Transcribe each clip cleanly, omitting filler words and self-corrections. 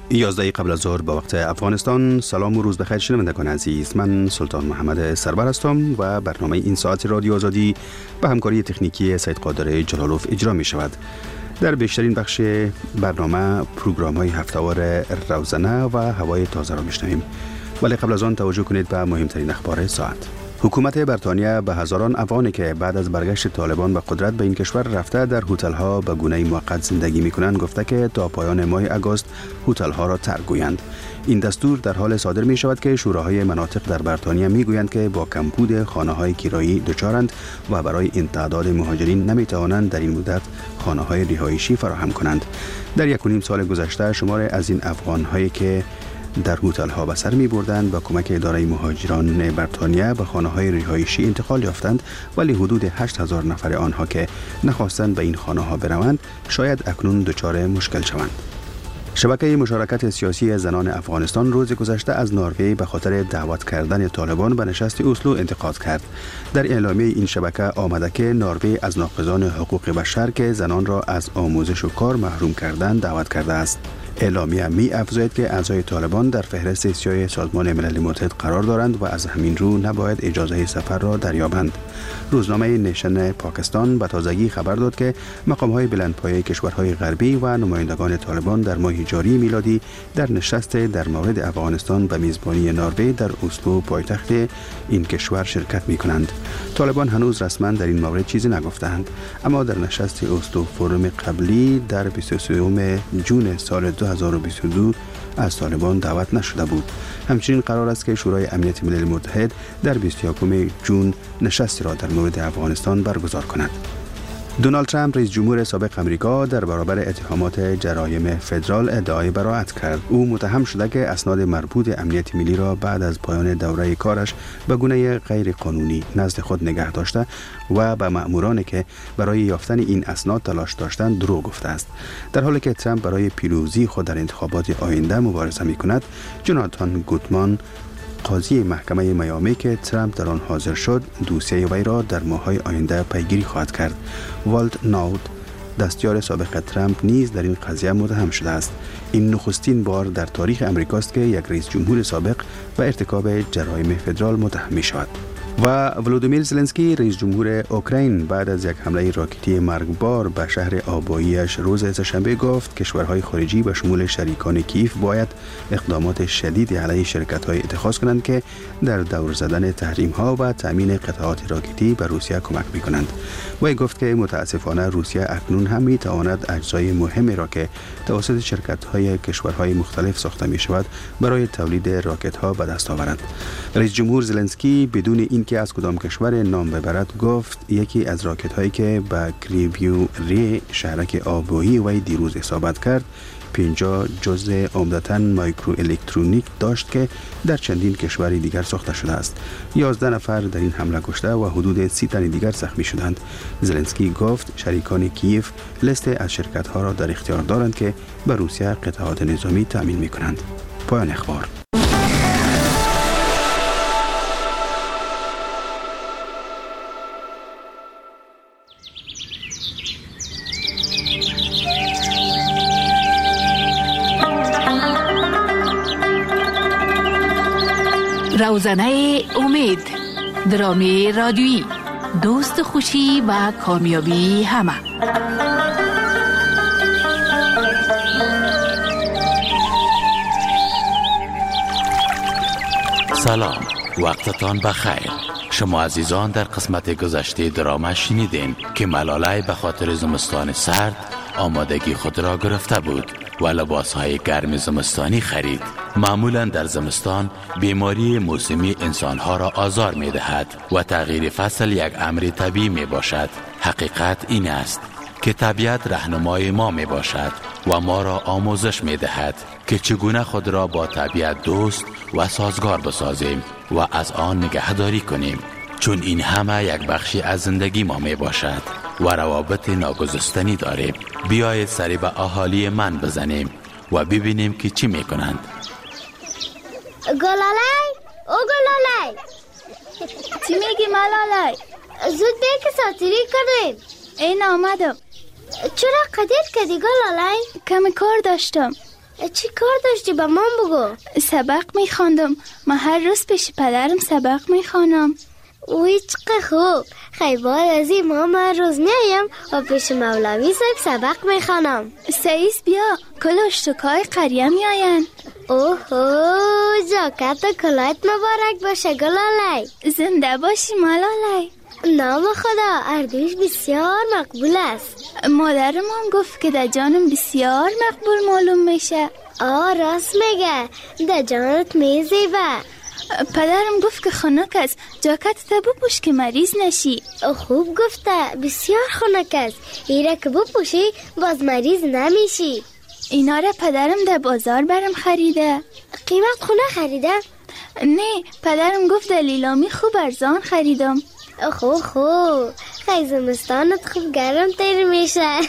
11 قبل از ظهر به وقت افغانستان. سلام و روز بخیر شنوندگان عزیز، من سلطان محمد سرور هستم و برنامه این ساعت رادیو آزادی به همکاری تکنیکی سید قادر جلالوف اجرا می شود. در بیشترین بخش برنامه پروگرام های هفته‌وار روزانه و هوای تازه را میشنویم، ولی قبل از آن توجه کنید به مهمترین اخبار ساعت. حکومت بریتانیا به هزاران افغانی که بعد از برگشت طالبان به قدرت به این کشور رفته در هتل‌ها به گونه موقت زندگی می‌کنند گفته که تا پایان ماه آگوست هتل‌ها را ترک گویند. این دستور در حال صادر می شود که شوراهای مناطق در بریتانیا میگویند که با کمبود خانه‌های کرایی دچارند و برای این تعداد مهاجرین نمی‌توانند در این مدت خانه‌های رهایشی فراهم کنند. در 1.5 سال گذشته شمار از این افغان‌هایی که در هتل‌ها به سر می‌بردند با کمک اداره مهاجران بریتانیا به خانه‌های رهایشی انتقال یافتند، ولی حدود 8000 نفر آنها که نخواستند به این خانه‌ها بروند شاید اکنون دچار مشکل شوند. شبکه مشارکت سیاسی زنان افغانستان روز گذشته از نروژ به خاطر دعوت کردن طالبان به نشست اسلو انتقاد کرد. در اعلامیه این شبکه آمده که نروژ از ناقضان حقوق بشر که زنان را از آموزش و کار محروم کردن دعوت کرده است. اعلامیه می افزاید که اعضای طالبان در فهرست سیاه سازمان ملل متحد قرار دارند و از همین رو نباید اجازه سفر را دریابند. روزنامه نیشن پاکستان به تازگی خبر داد که مقام‌های بلندپایه کشورهای غربی و نمایندگان طالبان در ماه جاری میلادی در نشست در مورد افغانستان به میزبانی نروژ در اسلو پایتخت این کشور شرکت می‌کنند. طالبان هنوز رسما در این مورد چیزی نگفتند، اما در نشست اسلو فورم قبلی در 23 جون سال 2022 از طالبان دعوت نشده بود. همچنین قرار است که شورای امنیت ملل متحد در 21 جون نشستی را در مورد افغانستان برگزار کند. دونالد ترامپ رئیس جمهور سابق امریکا در برابر اتهامات جرایم فدرال ادعای براءت کرد. او متهم شده که اسناد مربوط امنیت ملی را بعد از پایان دوره کارش به گونه غیر قانونی نزد خود نگه داشته و به مأمورانی که برای یافتن این اسناد تلاش داشتند دروغ گفته است. در حالی که ترامپ برای پیروزی خود در انتخابات آینده مبارزه می‌کند، جوناتان گوتمان قاضی محکمه میامی که ترامپ در آن حاضر شد دوسیه وی را در ماه‌های آینده پیگیری خواهد کرد. والت ناوت دستیار سابق ترامپ نیز در این قضیه متهم شده است. این نخستین بار در تاریخ امریکاست که یک رئیس جمهور سابق به ارتکاب جرایم فدرال متهم می شود. و ولودیمیر زلنسکی رئیس جمهور اوکراین بعد از یک حمله راکتی مرگبار به شهر آبایی‌اش روز سه‌شنبه گفت کشورهای خارجی به شمول شریکان کیف باید اقدامات شدید علیه شرکت‌های اتخاذ کنند که در دور زدن تحریم‌ها و تامین قطعات راکتی به روسیه کمک می‌کنند. وی گفت که متاسفانه روسیه اکنون هم می‌تواند اجزای مهمی را که توسط شرکت‌های کشورهای مختلف ساخته می‌شود برای تولید راکت‌ها به دست آورد. رئیس جمهور زلنسکی بدون این که از کدام کشور نام ببرد گفت یکی از راکت هایی که به کریویو ری شهرک آبویی وی دیروز اصابت کرد 50 جزء عمدتاً مایکرو الکترونیک داشت که در چندین کشور دیگر ساخته شده است. 11 نفر در این حمله کشته و حدود 30 تن دیگر زخمی شدند. زلنسکی گفت شریکان کیف لیست از شرکت ها را در اختیار دارند که به روسیه قطعات نظامی تامین می کنند. پایان اخبار. روزنه امید، درامی رادیویی، دوست خوشی و کامیابی همه. سلام، وقتتان بخیر. شما عزیزان در قسمت گذشته دراما شنیدین که ملاله به خاطر زمستان سرد آمادگی خود را گرفته بود و لباسهای گرم زمستانی خرید. معمولا در زمستان بیماری موسمی انسانها را آزار می دهد و تغییر فصل یک امر طبیعی می باشد. حقیقت این است که طبیعت رهنمای ما می باشد و ما را آموزش می دهد که چگونه خود را با طبیعت دوست و سازگار بسازیم و از آن نگهداری کنیم، چون این همه یک بخشی از زندگی ما می باشد و روابط ناگسستنی داریم. بیایید سری به اهالی من بزنیم و ببینیم که چی می کنند. گلالای، او گلالای، چی میگی ملالای؟ زود بیا که ساتری کنیم. این آمدم. چرا قدر کردی گلالای؟ کمی کار داشتم. چی کار داشتی با من بگو؟ سبق میخواندم. من هر روز پیش پدرم سبق میخوانم. اوی چقدر خوب. خیلی از این ما هر روز میایم و پیش مولوی صاحب سبق میخوانم. سعیس بیا، کلاش تو کای قریه میاین. اوهو، جاکت و کلایت مبارک باشه گلالای. زنده باشی ملالای. نام خدا، اردوش بسیار مقبول است. مادرم هم گفت که در جانم بسیار مقبول معلوم میشه. راست میگه، در جانت میزیبه. پدرم گفت که خنک است، جاکت تا بپوش که مریض نشی. خوب گفته، بسیار خنک است. ایره که بپوشی باز مریض نمیشی. اینا را پدرم در بازار برم خریده. قیمت خونه خریده؟ نه، پدرم گفت در لیلامی خوب ارزان خریدم. خوب خیلی زمستانت خوب گرم تیر میشه.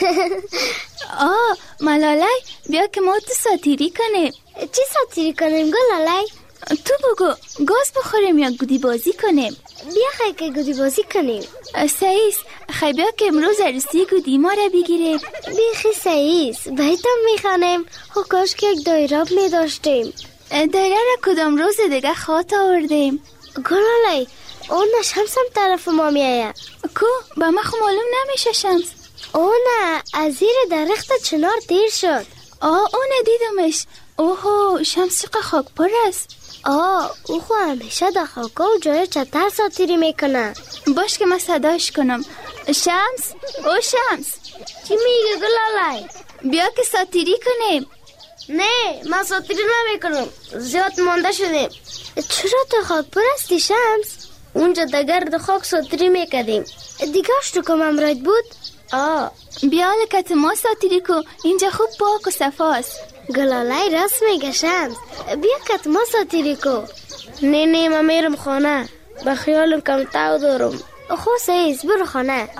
ملالای بیا که ما تو ساتیری کنیم. چی ساتیری کنیم گلالای؟ تو بگو، گاز بخوریم یا گودی بازی کنیم؟ بیا خیلی که گودی بازی کنیم. سعیس خیلی بیا که امروز عروسی گودی ما را بگیریم. بیخی سعیس بیتم میخوانیم. کاش که یک دایره میداشتیم. دایره را کدام روز دیگه خواهد آوردیم. گلالای اون شمس هم طرف ما میایه. کو با ما خو معلوم نمیشه شمس. نه از زیر درخت چنار دیر شد. اون دیدمش. اوهو، شمس چقدر خاک پر است. او خو همیشه در خاکا و جای چتر ساتیری میکنه. باش که من صداش کنم. شمس، او شمس. چی میگه گلالای؟ بیا که ساتیری کنیم. نه من ساتیری نمیکنم، زیاد مانده شدیم. چرا تو خاک پر استی شمس؟ اونجا در گرد خاک ساتیری میکردیم. دیگهش تو کم امراید بود؟ بیا لکت ما ساتیری کو، اینجا خوب پاک و صفاست. گلالای راست میگه شمس، بیا کت ما ساتیری کو. نه من میرم خانه، به خیالم کم تاو دارم. سعیس برو خانه.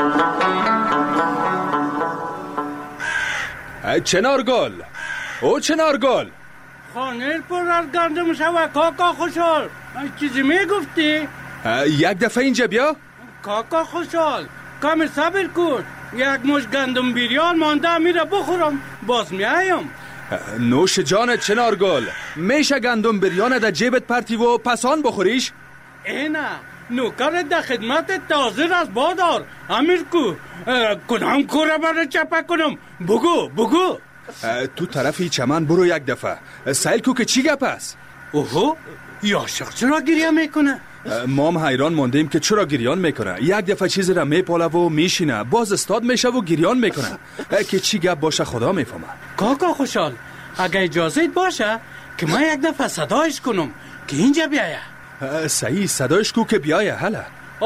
چنارگل، او چنارگل، خانه پر از گندم شوه کاکا خوشحال. چیزی میگفتی؟ یک دفعه اینجا بیا. کاکا خوشحال کم صبر کن، یک مش گندم بیریان مانده میره بخورم باز میایم. نوش جانت چنارگل، میشه گندم بریان در جیبت پرتی و پسان بخوریش؟ اینا نوکرت در خدمت تازر از بادار. امیر کو کدام کوره برای چپه کنم؟ بگو. تو طرفی چمن برو یک دفعه، سیل کو که چی گپ است؟ یا شخص چرا گریه میکنه؟ ما هم حیران موندیم که چرا گریان میکنه. یک دفعه چیزی را میپاله و میشینه، باز استاد میشه و گریان میکنه. که چی گپ باشه خدا میفهمه. کاکا خوشحال اگه اجازه باشه که من یک دفعه صدایش کنم که اینجا بیایه. صحیح، صدایش کو که بیایه. هلا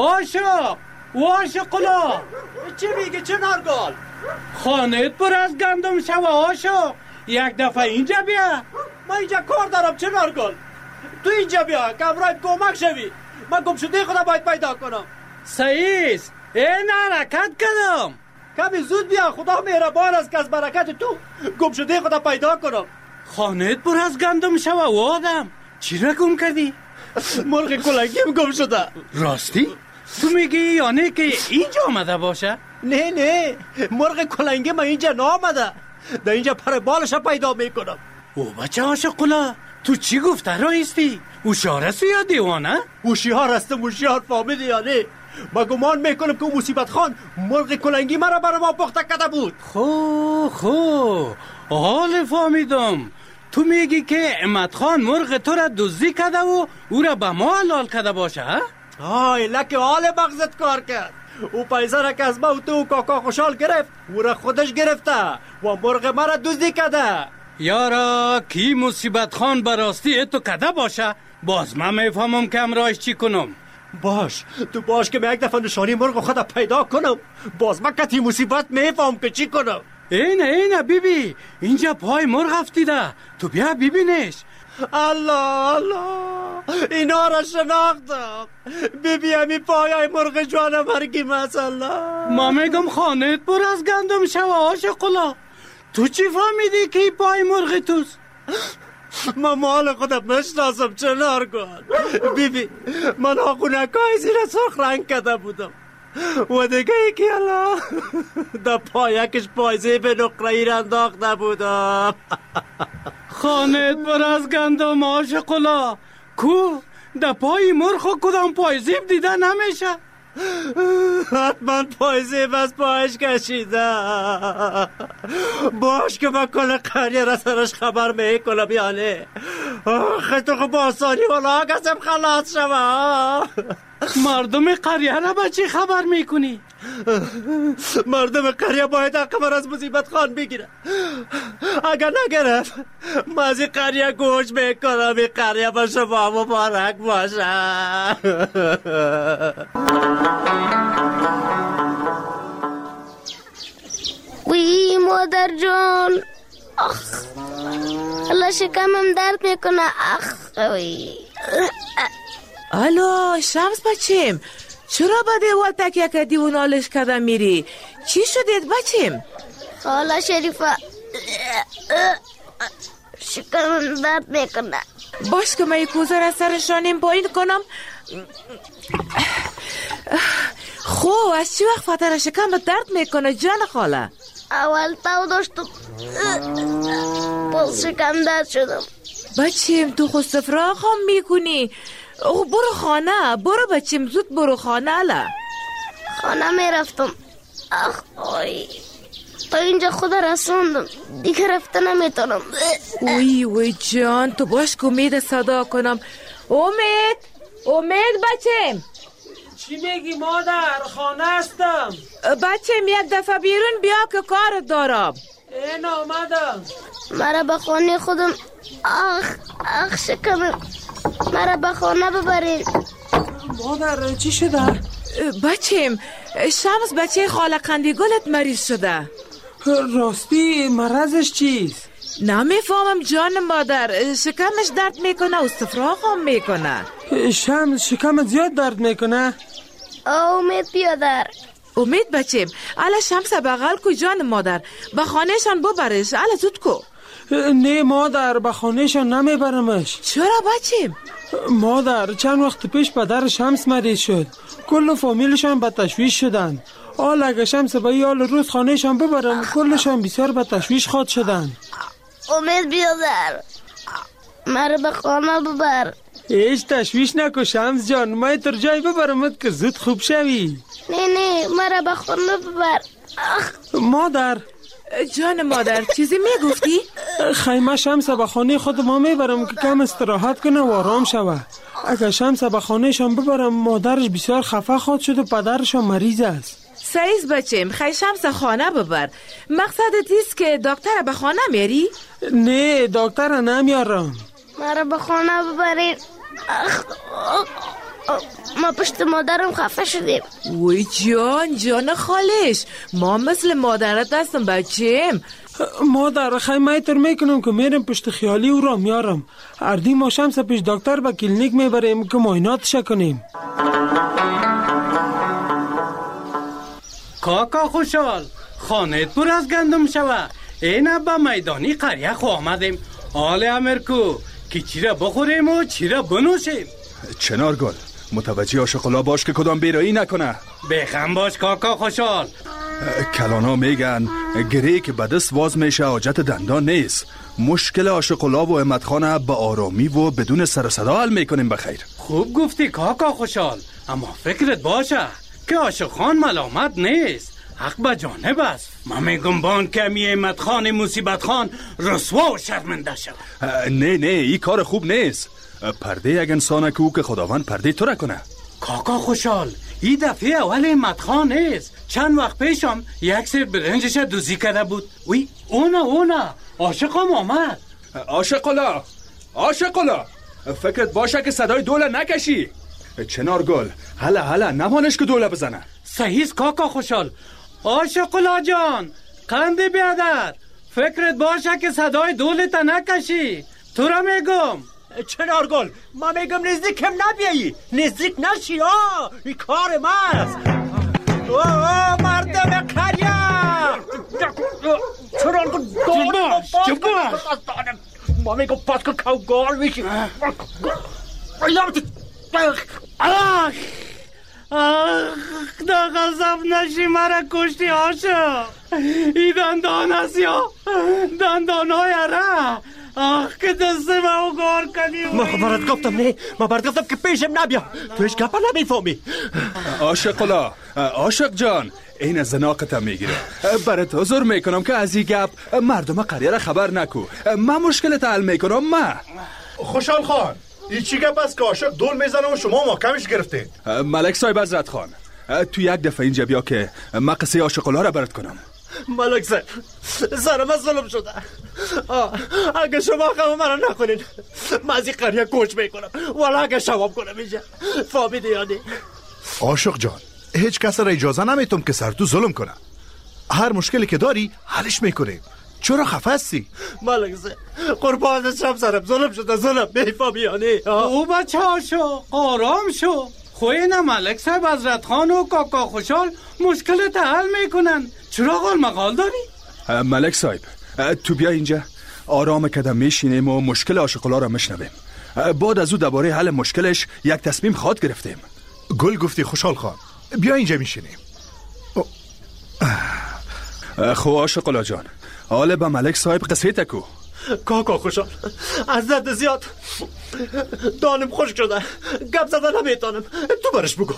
عاشق قلا. چی میگه چنارگل؟ خانهت پر از گندم شوه عاشق، یک دفعه اینجا بیا. من اینجا کار دارم چنارگل، تو اینجا بیا که امرای کمک شوی. من گم شده خدا باید پیدا کنم. سعیس این حرکت کردم. کمی زود بیا، خدا مهربان است که از برکت تو گم شده خدا پیدا کنم. خانهت پر از گندم شوه و آدم چی را گم کردی؟ مرغ کلنگیم گم شده. راستی؟ تو میگی یعنی که اینجا آمده باشه؟ نه مرغ کلنگی من اینجا نامده، در اینجا پر بالش پیدا میکنم. او بچه عاشق قلا، تو چی گفته رایستی؟ هوشیار هستی یا دیوانه؟ هوشیار هستم، هوشیار فهمیدی یا نه؟ من گمان میکنم که مصیبت خان مرغ کلنگی مرا برای ما پخته کرده بود. خو حال فهمیدم. تو میگی که امت خان مرغ تو را دزدی کرده و او را به ما حلال کرده باشه؟ لکه حال مغزت کار کرد. او پیسه را که از ما و تو کاکا خوشحال گرفت، او را خودش گرفته و مرغ مرا دزدی کرده. یارا کی مصیبت خان براستی تو کده باشه، باز من میفهمم که امراش چی کنم. باش که من یک دفعه نشانی مرغ خدا پیدا کنم، باز من کتی مصیبت میفهم که چی کنم. اینه بیبی، اینجا پای مرغ افتیده، تو بیا ببینش. الله اینا را شناختم. بیبی همی پایای مرغ جوانه مرگی مثلا. ما میگم خانهت پر از گندم شوه عاشق قلا، تو چی فهمیدی که پای مرغ توست؟ من مال خودم مشناسم چنارگل. بیبی من آقونکای زیر سرخ رنگ کرده بودم و دیگه یکی الله در پایکش پایزه به نقره ای را انداخته بودم. خانت پر از گندم عاشقلا کو در پای مرخ کدام پایزیب دیده نمیشه؟ حتما پایزیب از پایش کشیده. باش که من کل قریه را سرش خبر میکنم یعنی آخه تو خب آسانی ولا کسیم خلاص شما. مردم قریه را با چی خبر میکنی؟ مردم قریه باید خبر از مصیبت خان بگیره. اگر نگرفت من از این قریه گوش میکنم. این قریه با شما مبارک باشه. وی مادر جان، آخ الله شکمم درد میکنه. آخ وی. الو شمس بچیم، چرا با دیوال تکیه کردی و نالش کردم میری؟ چی شدید بچیم؟ خاله شریفه شکمم درد میکنه. باش که من یک کوزه را سرشانیم پایین کنم. خو از چی وقت فتر شکم درد میکنه جان خاله؟ اول تاو داشتم باز شکم درد شدم. بچیم تو خود سفراغ هم میکنی؟ برو خانه، برو بچیم زود برو خانه. الا خانه میرفتم. آخ آی تا اینجا خود رسوندم دیگه رفته نمیتونم. وی جان تو باش که امید صدا کنم. امید بچیم. چی میگی مادر؟ خانه هستم. بچیم یک دفعه بیرون بیا که کار دارم. این آمدم. مرا به خانه خودم. آخ شکمم. مرا به خانه ببرین. مادر چی شده؟ بچیم شمس بچه خاله قندیگلت مریض شده. راستی مرضش چیست؟ نمیفهمم جان مادر. شکمش درد میکنه و استفراغ هم میکنه. شمس شکمت زیاد درد میکنه؟ امید بیادر. امید بچیم الا شمس بغل کو جان مادر. به خانهشان ببرش الا زود کو. نه مادر به خانهشان نمیبرمش. چرا بچیم؟ مادر چند وقت پیش پدر شمس مریض شد. کل فامیلشان به تشویش شدن. حال اگه شمس به یال روز خانهشان ببرم کلشان بسیار به تشویش خواد شدن. امید بیادر مرا به خانه ببر. هیچ تشویش نکن شمس جان. من تر جای ببرمت که زود خوب شوی. نه مرا به خانه ببر. مادر جان مادر چیزی میگفتی؟ خیمه شمس به خانه خود ما میبرم که کم استراحت کنه و آرام شوه. اگه شمس به خانهشان ببرم مادرش بسیار خفه خواد شد و پدرشان مریض است. سعیز بچیم خیلی شمس خانه ببر. مقصدت ایست که دکتر به خانه میری؟ نه دکتر نمیارم. مرا به خانه ببرین. ما پشت مادرم خفه شدیم. وی جان خالش ما مثل مادرت هستم بچیم. مادر خیمه تر میکنم که میرم پشت خیالی او را میارم. اردی ما شمس پیش دکتر به کلینیک میبریم که معایناتش کنیم. کاکا خوشحال خانت پر از گندم شوه. این با میدانی قریه خو آمدیم. حال امرکو که چی را بخوریم و چی را بنوشیم. چنارگل متوجه عاشقلا باش که کدام بیرایی نکنه. بخم باش کاکا خوشحال. کلانا میگن گری که به دست واز میشه حاجت دندان نیست. مشکل عاشقلا و امتخانه به آرامی و بدون سر صدا حل میکنیم. بخیر خوب گفتی کاکا خوشحال. اما فکرت باشه که عاشق خان ملامت نیست. حق به جانب است. من میگم بان که می امت خان مصیبت خان رسوا و شرمنده شد. نه این کار خوب نیست. پرده یک انسانه که خداوند پرده تو را کنه. کاکا خوشحال این دفعه اول امت خان نیست. چند وقت پیشم یک سر برنجش دوزی کرده بود. وی اونا عاشقم آمد. عاشقلا فکرت باشه که صدای دوله نکشی. چنارگل هلا نمانش که دوله بزنه. صحیح کاکا خوشحال. عاشقلا جان قنده بیادر فکرت باشه که صدای دولت نکشی. تو را میگم. چنارگل ما میگم نزدیکم نبیایی. نزدیک نشی. این کار ماست. مردم قریه چنارگل باش ما میگم پس که کوگال میشی. دا غضب نشی مرا کشتی عاشق. ای دندان است یا دندان های را آخ که دست ما گار کنی. ما برات گفتم نه، ما برات گفتم که پیشم نبیا. تو هیچ گپا نمیفهمی. عاشقلا، عاشق جان، این زناقت میگیره. برات حضور میکنم که از این گپ مردم قریه را خبر نکو. من مشکلت حل میکنم. من خوشحال خان، این چی گپ است که عاشق دول میزنه و شما محکمش گرفتین؟ ملک صاحب حضرت خان، تو یک دفعه اینجا بیا که من قصه عاشقلا را برات کنم. ملک صاحب، سر من ظلم شده. اگه شما خواهم مرا نکنین، من از این قریه کوچ میکنم. والا اگه شواب کنم اینجا، فهمیدی یا نه؟ عاشق جان، هیچ کس را اجازه نمیتم که سر تو ظلم کنه. هر مشکلی که داری حلش میکنیم. چرا خفه هستی؟ ملک صاحب، قربان شم سرم ظلم شده. ظلم میفهمی یا نه؟ او بچه ها شو، آرام شو. خوینه ملک صاحب حضرت خان و کاکا خوشحال مشکلت حل میکنن. چرا قال مقال داری؟ ملک صاحب، تو بیا اینجا، آرام کدم میشینیم و مشکل عاشقلا را مشنویم. بعد از او درباره حل مشکلش یک تصمیم خواهد گرفتیم. گل گفتی خوشحال خان، بیا اینجا میشینیم. خو عاشقلا جان، حالا به ملک صاحب قصه تکو. کاکا خوشحال، از درد زیاد دانم خشک شده، گپ زدن نمیتونم. تو برش بگو.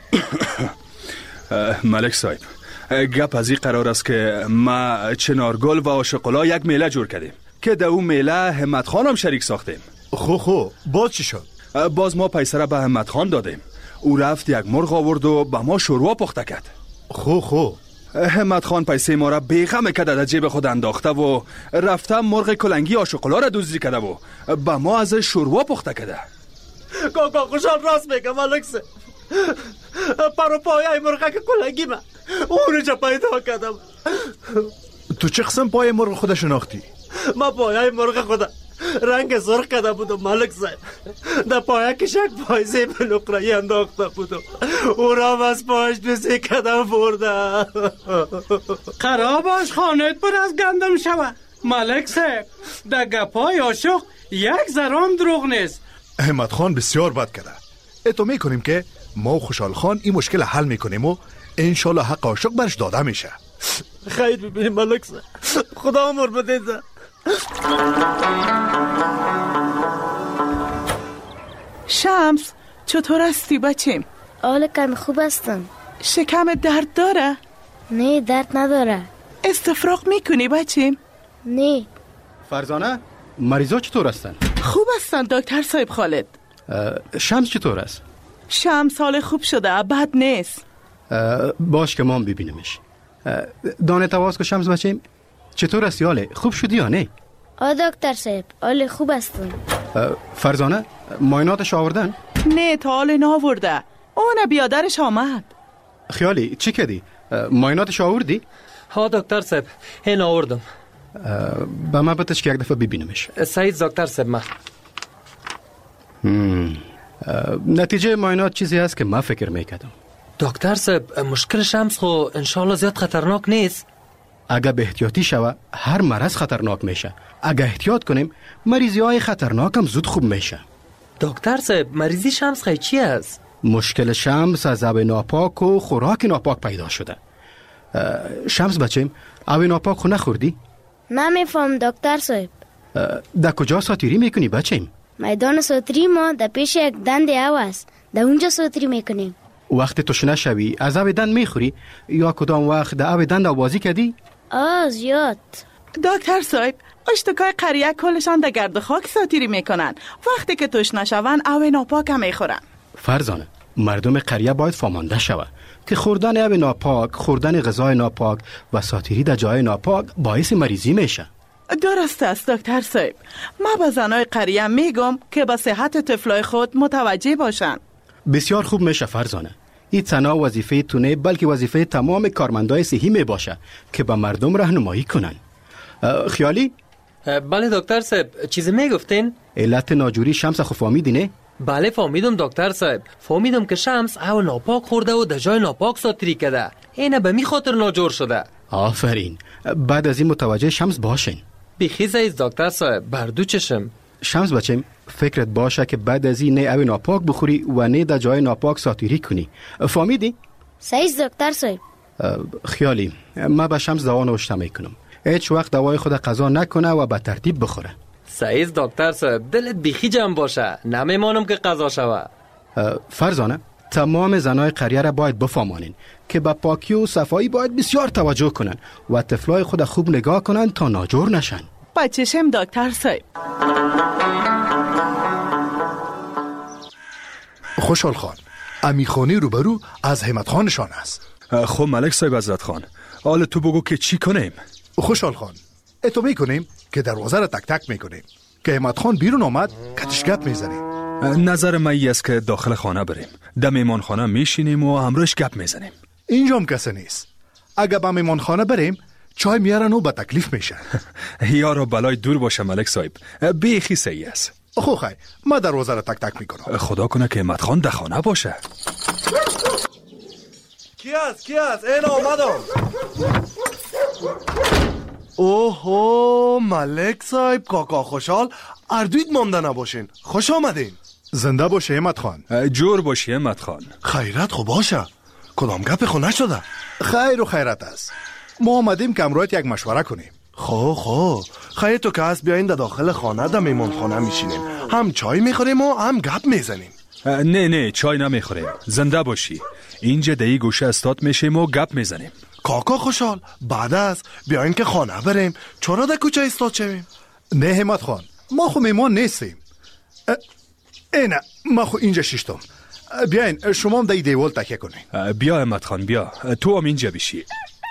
ملک صاحب، گپ از این قرار است که ما چنارگل و عاشقلا یک میله جور کردیم که در اون میله همت خان هم شریک ساختیم. خو باز چی شد؟ باز ما پیسه را به همت خان دادیم. او رفت یک مرغ آورد و به ما شوروا پخته کرد. خو همت خان پیسه ما را بیغم کرده در جیب خود انداخته و رفته مرغ کلنگی عاشقلا را دزدی کرده و به ما از شوروا پخته کرده. کاکا خوشحال راست میگه ملک صاحب. پرو پایه مرغ کلنگی من اونجا پیدا کردم. تو چه قسم پای مرغ خود شناختی؟ ما پایه مرغ خود رنگ سرخ کرده بودم ملک صاحب. در پایه کشک پایزه به نقرهی انداخته بودم. او را از پایش بسی کردم برده. خراباش خانت پر از گندم شود. ملک صاحب، در گپای عاشق یک ذرام دروغ نیست. همت خان بسیار بد کرده. اتو میکنیم که ما و خوشحال خان این مشکل حل میکنیم و انشالله حق عاشق برش داده میشه. خیر ببینیم ملک صاحب، خدا عمر بده. شمس، چطور هستی بچیم؟ حال کمی خوب هستم. شکم درد داره؟ نه درد نداره. استفراغ میکنی بچیم؟ نه. فرزانه، مریضا چطور هستن؟ خوب هستن دکتر صاحب خالد. شمس چطور است؟ شمس حال خوب شده، بد نیست. باش که ما ببینیمش. دانه تواز که شمس بچیم، چطور هستی؟ حاله خوب شدی یا نه؟ دکتر صاحب، حال خوب هستم. فرزانه، معایناتش آوردن؟ نه تا حال ناورده. اون بیادرش آمد. خیالی چی کردی؟ معایناتش آوردی؟ ها دکتر صاحب، هین آوردم. با من بتش که یک دفعه ببینمش. سعید دکتر صاحب ما. نتیجه معاینات چیزی هست که من فکر میکردم. دکتر صاحب، مشکل شمس خو انشالله زیاد خطرناک نیست. اگه به احتیاطی شوه هر مرض خطرناک میشه. اگه احتیاط کنیم مریضی های خطرناک هم زود خوب میشه. دکتر صاحب، مریضی شمس خیلی چی است؟ مشکل شمس از آب ناپاک و خوراک ناپاک پیدا شده. شمس بچیم، آب ناپاک خو نخوردی؟ نمیفهم دکتر صاحب. در کجا ساتیری میکنی بچیم؟ میدان ساتری ما در پیش یک دند او است. در اونجا ساتری میکنیم. وقت تشنه شوی از آب دند میخوری یا کدام وقت در آب دند آوازی کردی؟ زیاد. دکتر صاحب، اشتکای قریه کلشان در گرد خاک ساتیری میکنن. وقتی که تشنه شون آب ناپاک هم میخورن. فرزانه، مردم قریه باید فامانده شوه که خوردن آب ناپاک، خوردن غذای ناپاک و ساتیری در جای ناپاک باعث مریضی میشه. درست است دکتر صاحب. ما به زنای قریه میگم که به صحت طفلای خود متوجه باشن. بسیار خوب میشه فرزانه. این تنها وظیفه تونه بلکه وظیفه تمام کارمندای صحی میباشه که به مردم راهنمایی کنن. خیالی؟ بله دکتر صاحب، چیزی میگفتین؟ علت ناجوری شمس خو فهمیدی نه؟ بله فهمیدم دکتر صاحب. فهمیدم که شمس او ناپاک خورده و در جای ناپاک ساتری کرده. اینه به می خاطر ناجور شده. آفرین. بعد از این متوجه شمس باشین. بیخیز ایست دکتر صاحب، بردو چشم. شمس بچم، فکرت باشه که بعد از این نه او ناپاک بخوری و نه در جای ناپاک ساتیری کنی. فهمیدی؟ صحیح دکتر صاحب. خیالی، ما به شمس دوا نوشته میکنم. هیچ وقت دوای خود قضا نکنه و به ترتیب بخوره. سعید دکتر صاحب، دلت بیخی جمع باشه، نمیمانم که قضا شوه. فرزانه، تمام زنای قریه را باید بفهمانین که به پاکی و صفایی باید بسیار توجه کنن و طفلای خود خوب نگاه کنن تا ناجور نشن. بچشم دکتر صاحب. خوشحال خان، امیخانی روبرو از همت خانشان است. خب ملک صاحب حضرت خان، حال تو بگو که چی کنیم؟ خوشحال خان، اتو میکنیم که دروازه را تک تک میکنیم که همت خان بیرون آمد کتش گپ میزنیم. نظر من ای است که داخل خانه بریم، در میمان خانه میشینیم و همراهش گپ میزنیم. اینجام کسی نیست. اگه به میمان خانه بریم چای میارن و به تکلیف میشن. یارو بلای دور باشه ملک صاحب، بیخی صحیح است. خو خی، ما دروازه را تک تک میکنم. خدا کنه که همت خان در خانه باشه. کی است؟ این آمدم. اوهو ملک صاحب، کاکا خوشحال، اردوید مانده نباشین. خوش آمدین. زنده باشه همت خان. جور باشی همت خان. خیرت خو باشه. کدام گپ خو نشده؟ خیر و خیرت است. ما آمدیم که امروز یک مشوره کنیم. خو خیر تو که هست بیاین در داخل خانه در میمان خانه میشینیم، هم چای میخوریم و هم گپ میزنیم. نه چای نمیخوریم، زنده باشی. اینجا دهی گوشه استاد میشیم و گپ میزنیم. کاکا خوشحال، بعد از بیاین که خانه بریم، چرا در کوچه استاد شویم؟ نه همت خان، ما خو میمان نیستیم. نه، ما خو اینجا شیشتم. بیاین شما هم در دیوال تکیه کنین. بیا همت خان، بیا تو هم اینجا بشی.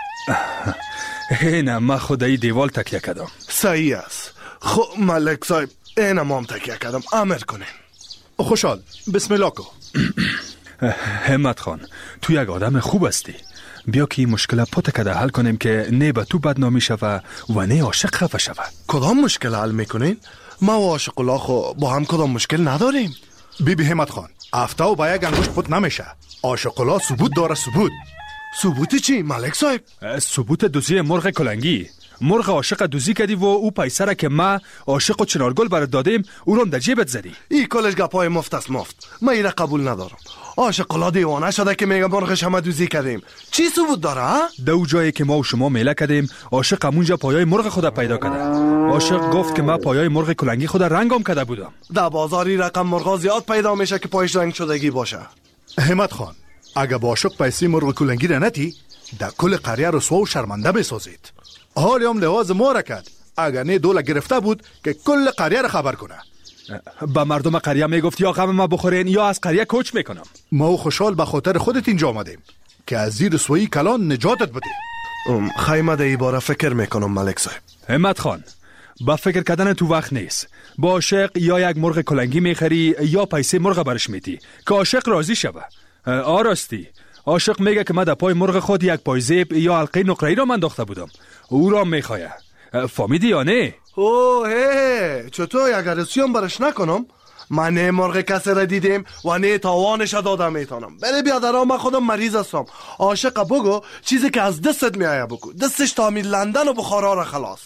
نه من خود ای دیوال تکیه کردم. صحیح است. خب ملک صاحب، این هم تکیه کردم، امر کنین. خوشحال، بسم الله کو. همت خان، تو یک آدم خوب هستی. بیا که این مشکل پات کده حل کنیم که نه به تو بدنامی شوه و نه عاشق خفه شوه. کدام مشکل حل میکنین؟ ما و عاشق الله خو با هم کدام مشکل نداریم. بی همت خان، افته و با یک انگوش پت نمیشه. عاشق الله ثبوت داره. ثبوت چی ملک صاحب؟ ثبوت دوزی مرغ کلنگی. مرغ عاشق دوزی کردی و او پیسه را که ما عاشق و چنارگل برات دادیم او رو در جیبت زدی. این کلش گپای مفت است مفت. من ایره قبول ندارم. عاشق الله دیوانه شده که میگه مرغش همه دوزی کردیم. چی ثبوت داره ها؟ دو جایی که ما و شما میله کردیم عاشق همونجا پایای مرغ خود پیدا کرده. عاشق گفت که ما پایای مرغ کلنگی خود رنگام کرده بودم. در بازاری رقم مرغا زیاد پیدا میشه که پایش رنگ شدگی باشه. همت خان، اگه با عاشق پیسه مرغ کلنگی را نتی، در کل قریه رسوا و شرمنده میسازید. حالی هم لحاظ ما را کرد. اگر نه دوله گرفته بود که کل قریه را خبر کنه. با مردم قریه میگفت یا غم ما بخورین یا از قریه کوچ میکنم. ما و خوشحال به خاطر خودت اینجا آمدیم که از زیر رسوایی کلان نجاتت بدیم. خیمه ده ای باره فکر میکنم ملک صاحب. همت خان، با فکر کردن تو وقت نیست. با عاشق یا یک مرغ کلنگی میخری یا پیسه مرغ برش میدی که عاشق راضی شوه. آراستی عاشق میگه که من در پای مرغ خود یک پایزیب یا حلقه نقره‌ای را انداخته بودم، او را میخواه. فهمیدی یا نه؟ اوه چطور یک رسیون برش نکنم؟ من نه مرغ کسی را دیدیم و نه تاوانش دادم میتونم. بله بیادرها، من خودم مریض هستم. عاشق بگو چیزی که از دستت میایه بگو. دستش تعمیر لندن و بخارا را خلاص.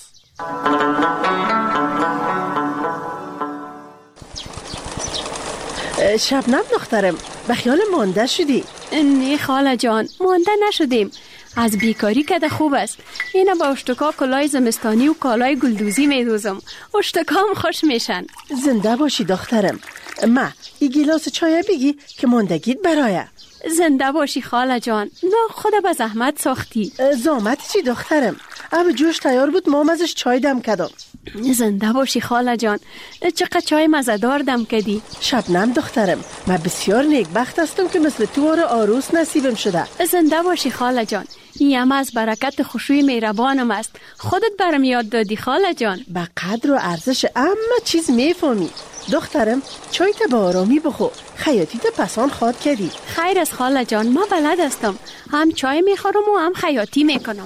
شبنم دخترم، به خیال مانده شدی؟ نه خاله جان، مانده نشدیم. از بیکاری که خوب است. اینا با اشتکا کلای زمستانی و کالای گلدوزی میدوزم. اشتکام خوش میشن. زنده باشی دخترم. ما ای گیلاس چای بگی که ماندگیت برایه. زنده باشی خاله جان. نه خدا به زحمت ساختی. زحمت چی دخترم؟ اب جوش تیار بود، ما ازش چای دم کردم. زنده باشی خاله جان. چقدر چای مزه‌دار دم کردی. شبنم دخترم، من بسیار نیکبخت هستم که مثل تو رو عروس نصیبم شده. زنده باشی خاله جان. این از برکت خوشوی مهربانم است. خودت برم یاد دادی خاله جان. به قدر و ارزش اما چیز میفهمی. دخترم چای تا با آرامی بخو. خیاطی تا پسان خواد کردی. خیر از خاله جان، ما بلد هستم. هم چای میخورم و هم خیاطی میکنم.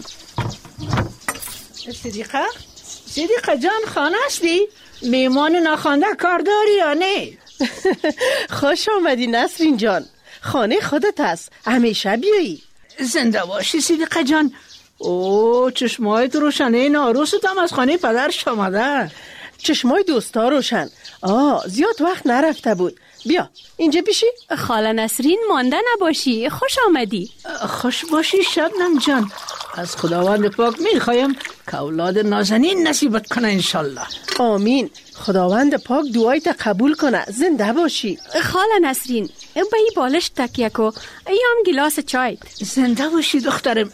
صدیقه جان، خانه هستی؟ میمان ناخوانده کار داری یا نه؟ خوش آمدی نسرین جان. خانه خودت هست، همیشه بیایی. زنده باشی صدیقه جان. اوه چشمایت روشنه. این عروست هم از خانه پدرش آمده. چشمای دوستا روشن. زیاد وقت نرفته بود. بیا اینجا بشی. خاله نسرین، مانده نباشی. خوش آمدی. خوش باشی شبنم جان. از خداوند پاک میخوایم که اولاد نازنین نصیبت کنه انشالله. آمین. خداوند پاک دعایت قبول کنه. زنده باشی. خاله نسرین به این بالش تکیه کو، ایام گلاس چای. زنده باشی دخترم.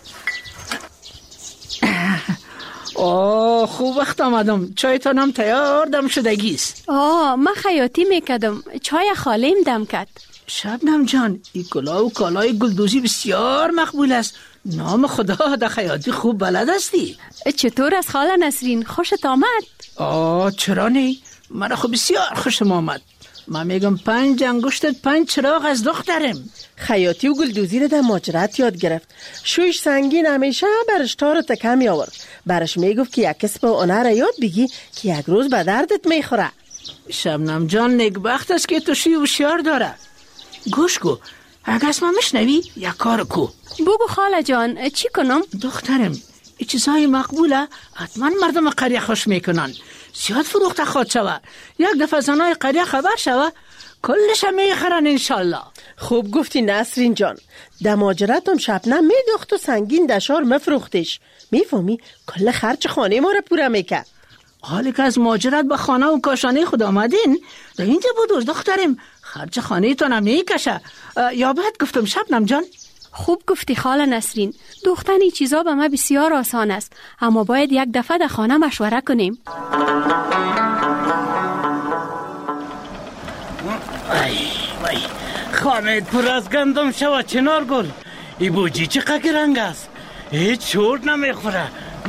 خوب وقت آمدم. چایتانم تیار دم شدگیست. من خیاطی میکدم، چای خالیم دم کد. شبنم جان، این کلاه و کالای گلدوزی بسیار مقبول است. نام خدا در خیاطی خوب بلد هستی. چطور از خاله نسرین؟ خوشت آمد؟ چرا نی؟ من خب بسیار خوشم آمد. من میگم 5 انگشتت 5 چراغ از دخترم. خیاطی و گلدوزی رو در ماجرات یاد گرفت. شویش سنگین همیشه برش تار تکه می آورد. برش میگفت که یک کسب و هنر یاد بگی که یک روز به دردت میخوره. شبنم جان نگبخت است که تو شی هوشیار داره. گوش کو، اگه اسمم میشنوی یک کار کو. بگو خاله جان، چی کنم؟ دخترم، این چیزای مقبوله حتما مردم قریه خوش میکنن. زیاد فروخته خواد شوه. یک دفعه زنای قریه خبر شوه کلش هم میخرن انشالله. خوب گفتی نسرین جان. در ماجرات هم شبنم میدوخت و سنگین دشار مفروختش. میفهمی کل خرچ خانه ما را پوره میکرد. حالی که از ماجرات به خانه و کاشانه خود آمدین در اینجا بودوز دخترم، خرچ خانه تانم میکشه. یا بعد گفتم شبنم جان؟ خوب گفتی خاله نسرین. دوختن این چیزا به ما بسیار آسان است، اما باید یک دفعه در خانه مشوره کنیم. وای خانه پر از گندم شوه چنار گل. ای بوجی چقدر رنگ است، هیچ چورت نمیخوره.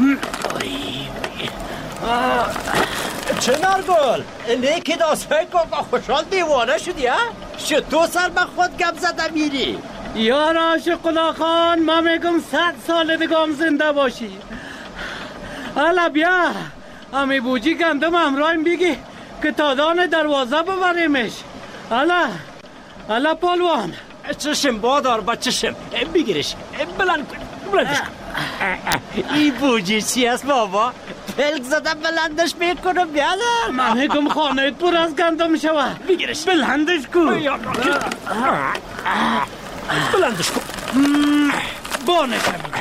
چنار گل لیکی داستای کاکا خوشحال دیوانه شدی ها؟ چطور سر به خود گپ زده میری؟ یار عاشق خان، ما میگم 100 سال دیگه زنده باشی. حالا بیا امی بوجی گندم همراهیم بگی که تادان دروازه ببریمش. حالا پالوان چشم بادار با چشم بگیرش بلندش کن. ای بوجی چی است بابا؟ پلک زده بلندش میکنم بیادر. من میگم خانه پر از گندم شوه. بگیرش بلندش کن. بلندش کن. بانش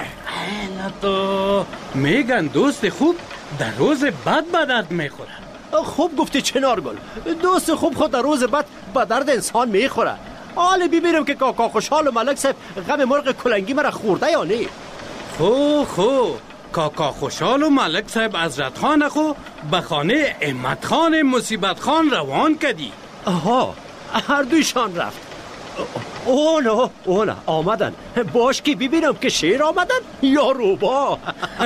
تو میگن دوست خوب در روز بد به درد میخوره. خوب گفتی چنار گل. دوست خوب خود در روز بد به درد انسان میخوره. حالا ببینم که کاکا خوشحال و ملک صاحب غم مرغ کلنگی مرا خورده یا نه. خو کاکا خوشحال و ملک صاحب حضرت خان خو به خانه احمد خان مصیبت خان روان کدی. هر دویشان رفت. اونا آمدن. باش که ببینم که شیر آمدن یا روبا.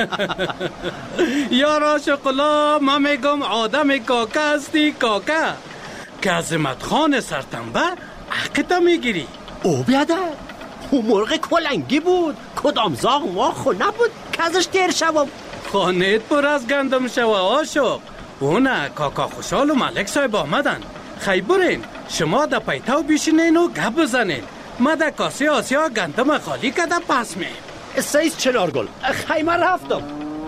یا راشقلا، ما میگم آدم کاکا هستی کاکا که عظمت خان سرتنبه حقیقتا میگیری. او بیاده او مرغ کلنگی بود، کدام زاغ ما خو نبود که ازش تیر شوم. خانهت پر از گندم شوه عاشق. اونا کاکا خوشحال و ملک صاحب آمدن. خی برین شما در پیتاو بیشینین و گپ بزنین. ما در کاسه آسیا گندم خالی کده پس می. سیز چنار گل خیمه رفتم.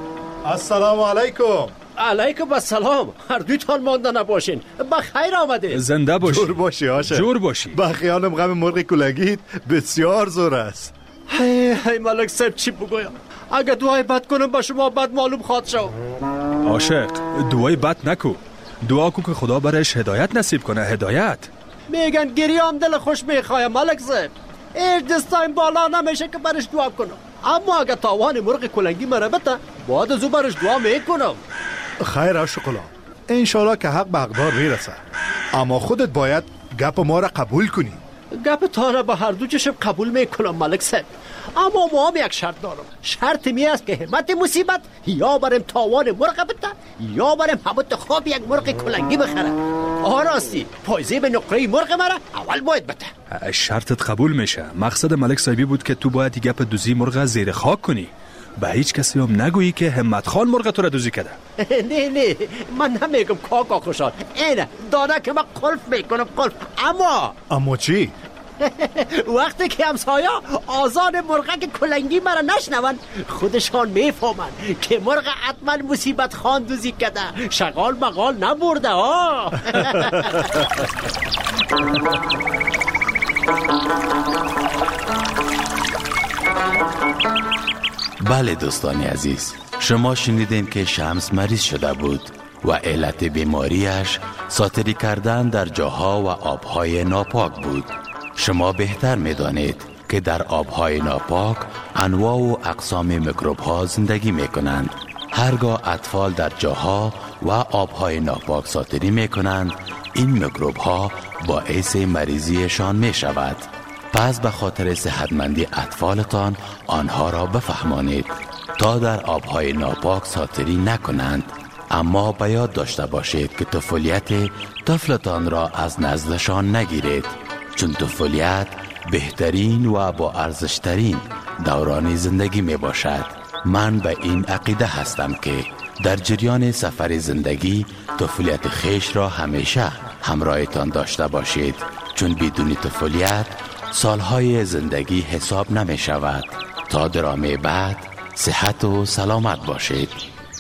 السلام علیکم. علیکم السلام. هر دویتان مانده نباشین. بخیر آمده. زنده باشی. جور باشی عاشق. جور باشی. با خیالم غم مرغ کلنگیت بسیار زور است. هی ملک صاحب چی بگویم؟ اگه دعای بد کنم با شما بد معلوم خواد شو. عاشق دعای بد نکو. دعا کو که خدا برش هدایت نصیب کنه. هدایت میگن گریام دل خوش میخواه ملک صاحب. ایش دستایم بالا نمیشه که برش دعا کنم. اما اگه تاوان مرغ کلنگی مرا بته باید از او برش دعا میکنم. خیر عاشقلا، انشالله که حق به حقدار میرسه، اما خودت باید گپ ما را قبول کنی. گپ تا را با هر دو چشم قبول میکنم ملک صاحب، اما ما هم یک شرط دارم. شرط می است که همت مصیبت یا برم تاوان مرغ بده یا برم همت خواب یک مرغ کلنگی بخره. آراستی پایزه به نقره مرغ مرا اول باید بده. شرطت قبول میشه. مقصد ملک صاحبی بود که تو باید گپ دوزی مرغ زیر خاک کنی. به هیچ کسی هم نگویی که همت خان مرغ تو را دوزی کرده. نه من نمیگم کاکا خوشحال. اینه داده که من قلف میکنم قلف. اما چی؟ وقتی که همسایا آزان مرغک کلنگی مرا نشنون خودشان میفهمن که مرغ حتما مصیبت خان دوزی کرده، شغال مقال نبرده. بله دوستان عزیز، شما شنیدین که شمس مریض شده بود و علت بیماریش ساتری کردن در جاها و آبهای ناپاک بود. شما بهتر می‌دانید که در آبهای ناپاک انواع و اقسام میکروب ها زندگی می کنند. هرگاه اطفال در جاها و آبهای ناپاک ساتری می کنند، این میکروب ها باعث مریضیشان می شود. پس به خاطر صحتمندی اطفالتان آنها را بفهمانید تا در آبهای ناپاک ساتری نکنند. اما به یاد داشته باشید که طفولیت طفلتان را از نزدشان نگیرید، چون طفولیت بهترین و با ارزشترین دوران زندگی می باشد. من به این عقیده هستم که در جریان سفر زندگی طفولیت خویش را همیشه همراهتان داشته باشید، چون بدون طفولیت سالهای زندگی حساب نمی شود. تا درامه بعد صحت و سلامت باشید.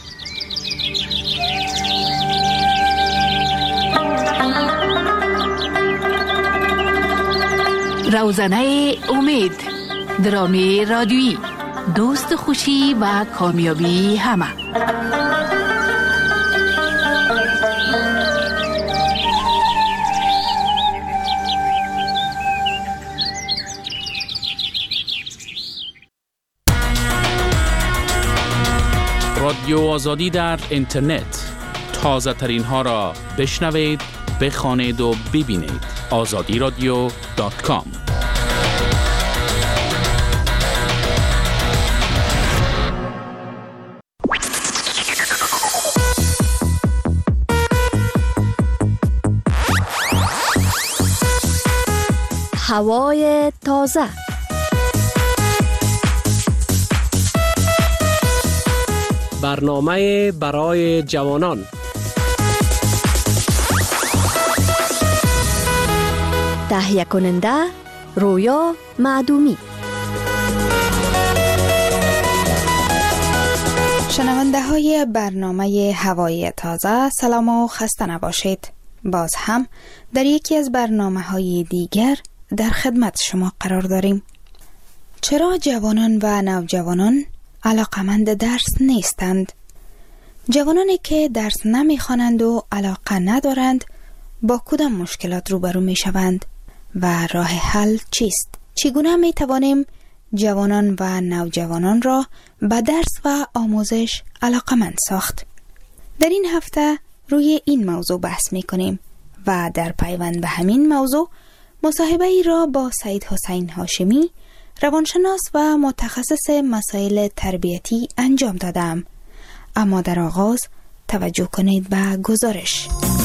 روزنه امید، درامی رادیویی، دوست خوشی و کامیابی همه. رادیو آزادی در اینترنت، تازه ترین ها را بشنوید، بخوانید و ببینید. azadiradyo.com. هوای تازه، برنامه برای جوانان، تهیه کننده رویا معدومی. شنونده های برنامه هوای تازه، سلام و خسته نباشید. باز هم در یکی از برنامه های دیگر در خدمت شما قرار داریم. چرا جوانان و نوجوانان علاقمند درس نیستند؟ جوانانی که درس نمیخوانند و علاقه ندارند با کدام مشکلات روبرو می شوند و راه حل چیست؟ چگونه می توانیم جوانان و نوجوانان را به درس و آموزش علاقمند ساخت؟ در این هفته روی این موضوع بحث می کنیم و در پیوند به همین موضوع مصاحبه ای را با سید حسین هاشمی، روانشناس و متخصص مسائل تربیتی انجام دادم. اما در آغاز توجه کنید به گزارش.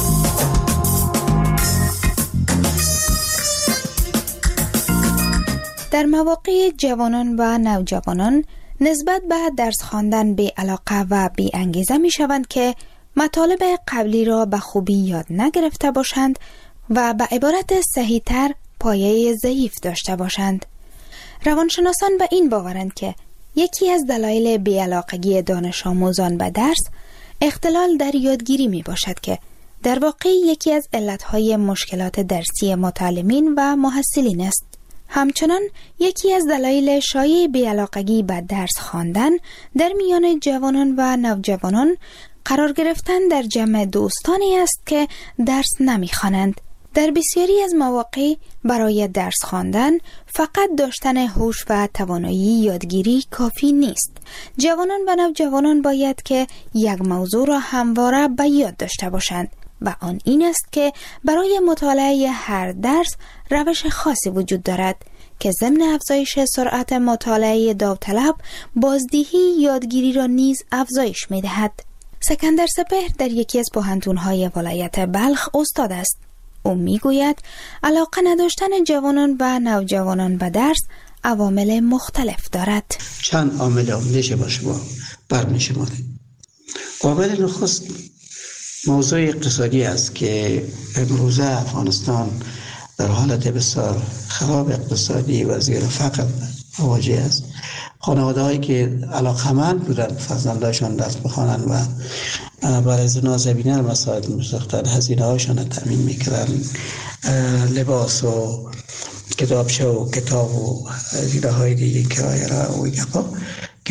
در مواقع جوانان و نوجوانان نسبت به درس خواندن بی علاقه و بی انگیزه می شوند که مطالب قبلی را به خوبی یاد نگرفته باشند و به عبارت صحیح تر پایه ضعیف داشته باشند. روانشناسان به این باورند که یکی از دلایل بی‌علاقگی دانش آموزان به درس اختلال در یادگیری می باشد که در واقع یکی از علتهای مشکلات درسی متعلمین و محصلین است. همچنان یکی از دلایل شایع بی‌علاقگی به درس خواندن در میان جوانان و نوجوانان قرار گرفتن در جمع دوستانی است که درس نمی‌خوانند. در بسیاری از مواقع برای درس خواندن فقط داشتن هوش و توانایی یادگیری کافی نیست. جوانان و نوجوانان باید که یک موضوع را همواره به یاد داشته باشند و آن این است که برای مطالعه هر درس روش خاصی وجود دارد که ضمن افزایش سرعت مطالعه داوطلب بازدهی یادگیری را نیز افزایش می‌دهد. سکندر سپهر در یکی از پوهنتون‌های ولایت بلخ استاد است. او میگوید علاقه نداشتن جوانان و نوجوانان به درس عوامل مختلف دارد. چند عامل میشه با شما برمی‌شمارد. عامل نخست موضوع اقتصادی است که امروزه افغانستان در حالت بسیار خراب اقتصادی و زیر فقر مواجه است. خانواده هایی که علاقمند بودند فرزندانشان درس بخوانند و برای زنا زمینه مساعد می‌ساختند، هزینه هاشان را تامین می‌کردند، لباس و کتابچه و کتاب و هزینه های دیگه کرایه را و گپا که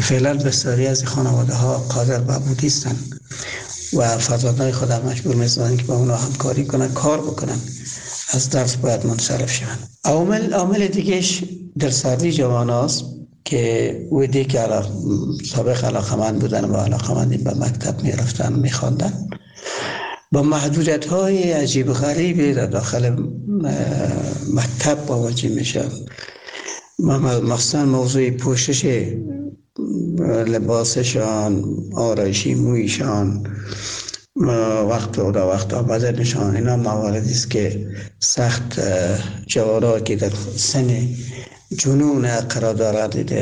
فعلا بسیاری از خانواده ها قادر به عبودی هستند و فرزندان خود مجبور می‌سازند که با اونا همکاری کنن، کار بکنن، از درس باید منصرف شون. عامل دیگهش در سردی جوان هاست که ویدی که سابق علاقمند بودن و علاقمندی به مکتب میرفتن میخواندن با محدودیت های عجیب غریبی در داخل مکتب مواجه میشن. مخصوصا موضوع پوشش لباسشان، آرایشی مویشان، وقت آمدنشان، اینا مواردی است که سخت جوان‌ها که در سن جنون قرار دارند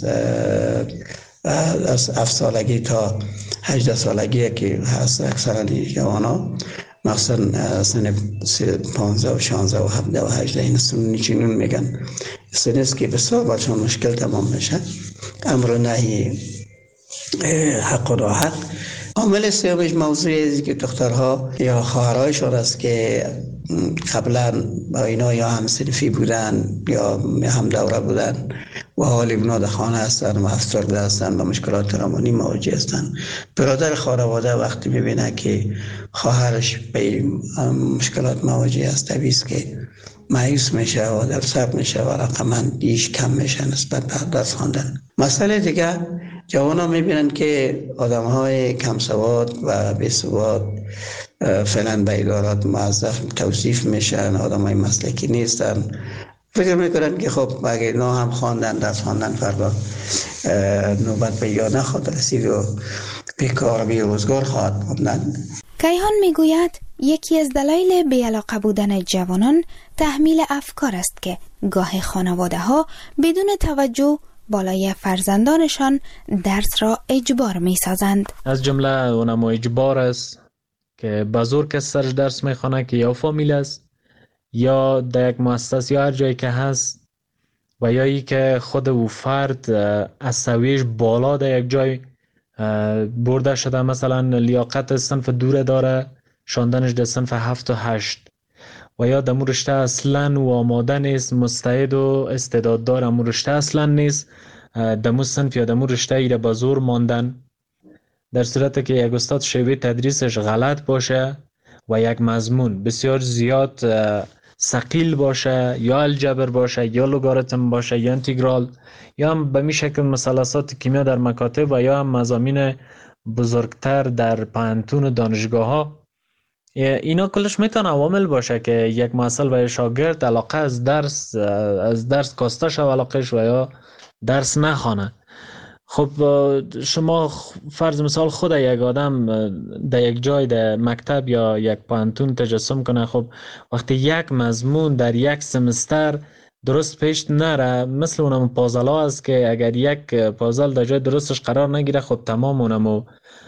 از 7 سالگی تا 18 سالگی که هست اکثرا جوان‌ها، مثلا سن 15 و 16 و 17 و 18 این سن جنون میگن، سن است که بسیار برشان مشکل تمام میشه. امر نهی حق و راحت. عامل سومش موضوعی که دخترها یا خواهرایشان است که قبلا با اینا یا همصنفی بودن یا هم دوره بودن و حال اونا در خانه هستن و افسرده هستن و مشکلات روانی مواجه هستن. برادر خانواده وقتی میبینه که خواهرش به مشکلات مواجه است، طبیعی است که مایوس میشه و دلسرد میشه و رقمندیش کم میشه نسبت به درس خواندن. مسئله دیگه، جوان ها میبینن که آدم های کم سواد و بی سواد فعلا به ادارات موظف توصیف میشن، آدم های مسلکی نیستن. فکر میکنن که خب اگه اینا هم خواندن، درس خواندن، فردا نوبت به یا نخواهد رسید و بیکار بی روزگار خواهد بودن. کیهان میگوید یکی از دلایل بی‌علاقه بودن جوانان تحمیل افکار است که گاه خانواده ها بدون توجه بالای فرزندانشان درس را اجبار می سازند. از جمله اونم اجبار است که بزرگ کس سرش درس می خوانه که یا فامیل است یا در یک مؤسسه یا هر جایی که هست و یا ای که خود او فرد از سویش بالا در یک جای برده شده، مثلا لیاقت صنف دوره داره، شاندنش در صنف 7 و 8 و یا در رشته اصلا و آماده نیست، مستعد و استعداد داره، امو رشته اصلا نیست، در صنف یا در رشته ایره با زور ماندن، در صورت که یک استاد شیوه تدریسش غلط باشه و یک مضمون بسیار زیاد ثقیل باشه، یا الجبر باشه یا لوگاریتم باشه یا انتگرال یا هم به می شکل مثلثات کیمیا در مکاتب و یا هم مضامین بزرگتر در پانتون و دانشگاه ها، اینا کلش میتونه عوامل باشه که یک محصل و شاگرد علاقه از درس کاسته شو علاقهش و یا درس نخوانه. خب شما فرض مثال خود یک آدم در یک جای در مکتب یا یک پانتون تجسم کنه، خب وقتی یک مضمون در یک سمستر درست پیش نره، مثل اونم پازل ها است که اگر یک پازل در جای درستش قرار نگیره، خب تمام اونم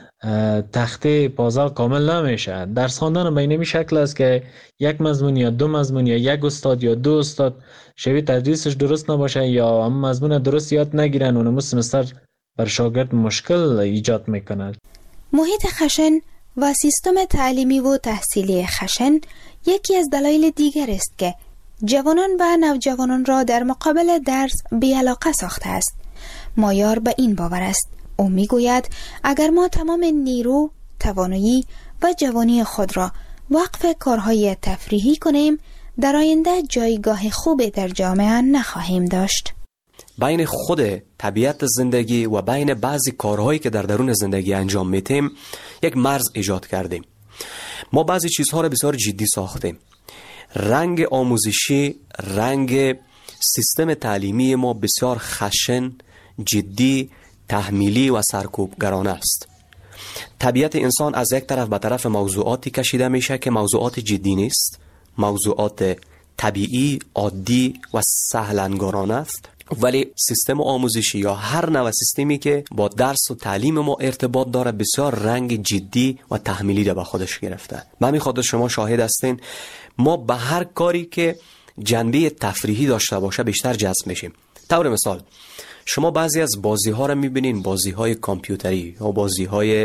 تخته پازل کامل نمیشه. درس خواندن به این شکل است که یک مضمون یا دو مضمون یا یک استاد یا دو استاد شیوه تدریسش درست نباشه یا هم مضمون درست یاد نگیرن، اونم سمستر بر شاگرد مشکل ایجاد میکنه. محیط خشن و سیستم تعلیمی و تحصیلی خشن یکی از دلایل دیگر است که جوانان و نوجوانان را در مقابل درس بی‌علاقه ساخته است. مایار به این باور است. او میگوید اگر ما تمام نیرو، توانایی و جوانی خود را وقف کارهای تفریحی کنیم، در آینده جایگاه خوبی در جامعه نخواهیم داشت. بین خود طبیعت زندگی و بین بعضی کارهایی که در درون زندگی انجام میتیم یک مرز ایجاد کردیم. ما بعضی چیزها را بسیار جدی ساختیم. رنگ آموزشی، رنگ سیستم تعلیمی ما بسیار خشن، جدی، تحمیلی و سرکوبگرانه است. طبیعت انسان از یک طرف به طرف موضوعاتی کشیده میشه که موضوعات جدی نیست، موضوعات طبیعی، عادی و سهلنگارانه است، ولی سیستم آموزشی یا هر نوع سیستمی که با درس و تعلیم ما ارتباط داره بسیار رنگ جدی و تحمیلی را به خودش گرفته. به همین خاطر شما شاهد هستین ما به هر کاری که جنبه تفریحی داشته باشه بیشتر جذب میشیم. طور مثال شما بعضی از بازی ها را میبینین، بازی های کامپیوتری یا بازی های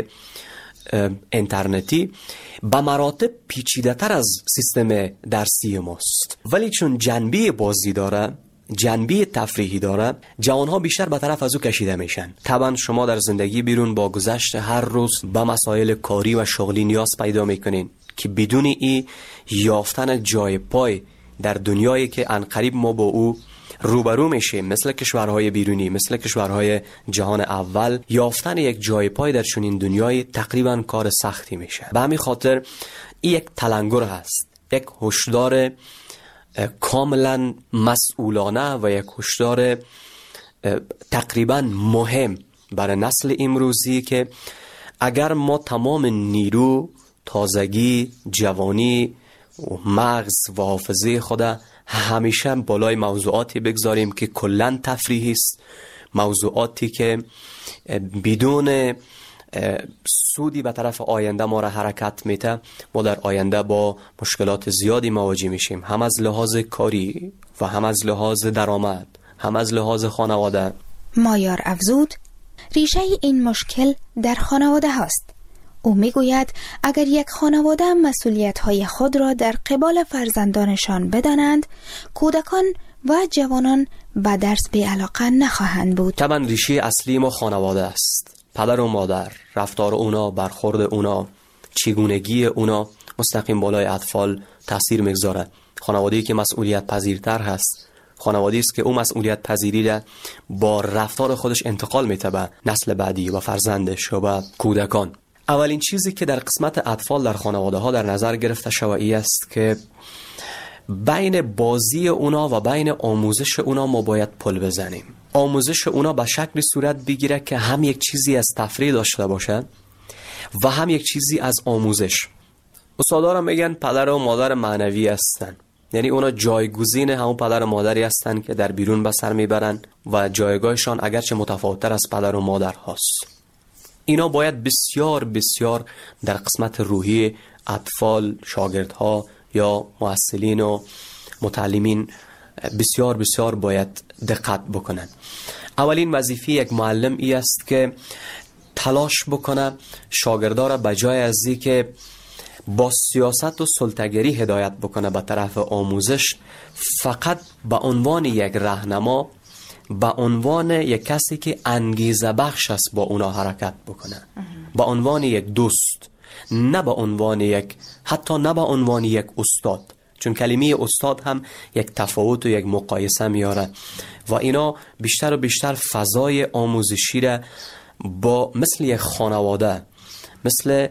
اینترنتی به مراتب پیچیده تر از سیستم درسی ماست، ولی چون جنبه بازی داره جنبه تفریحی داره، جوانها بیشتر به طرف از او کشیده میشن. طبعا شما در زندگی بیرون با گذشت هر روز به مسائل کاری و شغلی نیاز پیدا میکنین که بدون ای یافتن جای پای در دنیایی که عنقریب ما با او روبرو میشیم، مثل کشورهای بیرونی، مثل کشورهای جهان اول، یافتن یک جای پای در چنین دنیای تقریبا کار سختی میشه. به همین خاطر این یک تلنگر هست، یک هشدار کاملا مسئولانه و یک هشدار تقریبا مهم برای نسل امروزی که اگر ما تمام نیرو، تازگی، جوانی، مغز و حافظه خود همیشه بالای موضوعاتی بگذاریم که کلن تفریحی است، موضوعاتی که بدون سودی به طرف آینده ما را حرکت میده، ما در آینده با مشکلات زیادی مواجه میشیم، هم از لحاظ کاری و هم از لحاظ درآمد، هم از لحاظ خانواده. مایار افزود ریشه این مشکل در خانواده هاست. او میگوید اگر یک خانواده مسئولیت‌های خود را در قبال فرزندانشان بدانند، کودکان و جوانان به درس بی‌علاقه نخواهند بود. طبعا ریشه اصلی ما خانواده است. پدر و مادر، رفتار اونا، برخورد اونا، چگونگی اونا مستقیم بالای اطفال تاثیر میگذاره. خانواده‌ای که مسئولیت پذیرتر هست، خانواده‌ای است که اون مسئولیت پذیری را با رفتار خودش انتقال میده به نسل بعدی و فرزندش و به کودکان. اولین چیزی که در قسمت اطفال در خانواده ها در نظر گرفته شوی است که بین بازی اونا و بین آموزش اونا ما باید پل بزنیم. آموزش اونا به شکل صورت بگیره که هم یک چیزی از تفریح داشته باشه و هم یک چیزی از آموزش. استادارم میگن پدر و مادر معنوی هستن، یعنی اونا جایگزین همون پدر و مادری هستن که در بیرون به سر میبرن و جایگاهشان اگرچه متفاوت‌تر از پدر و مادر هست. اینا باید بسیار بسیار در قسمت روحی اطفال، شاگردها یا معلمین و متعلمین بسیار بسیار باید دقت بکنن. اولین وظیفه یک معلم ای است که تلاش بکنه شاگردا را بجای از این که با سیاست و سلطه‌گری هدایت بکنه به طرف آموزش، فقط به عنوان یک راهنما، به عنوان یک کسی که انگیزه بخش است با اونا حرکت بکنه، به عنوان یک دوست، نه به عنوان یک، حتی نه به عنوان یک استاد، چون کلمه استاد هم یک تفاوت و یک مقایسه میاره و اینا بیشتر و بیشتر فضای آموزشی را با مثل یک خانواده، مثل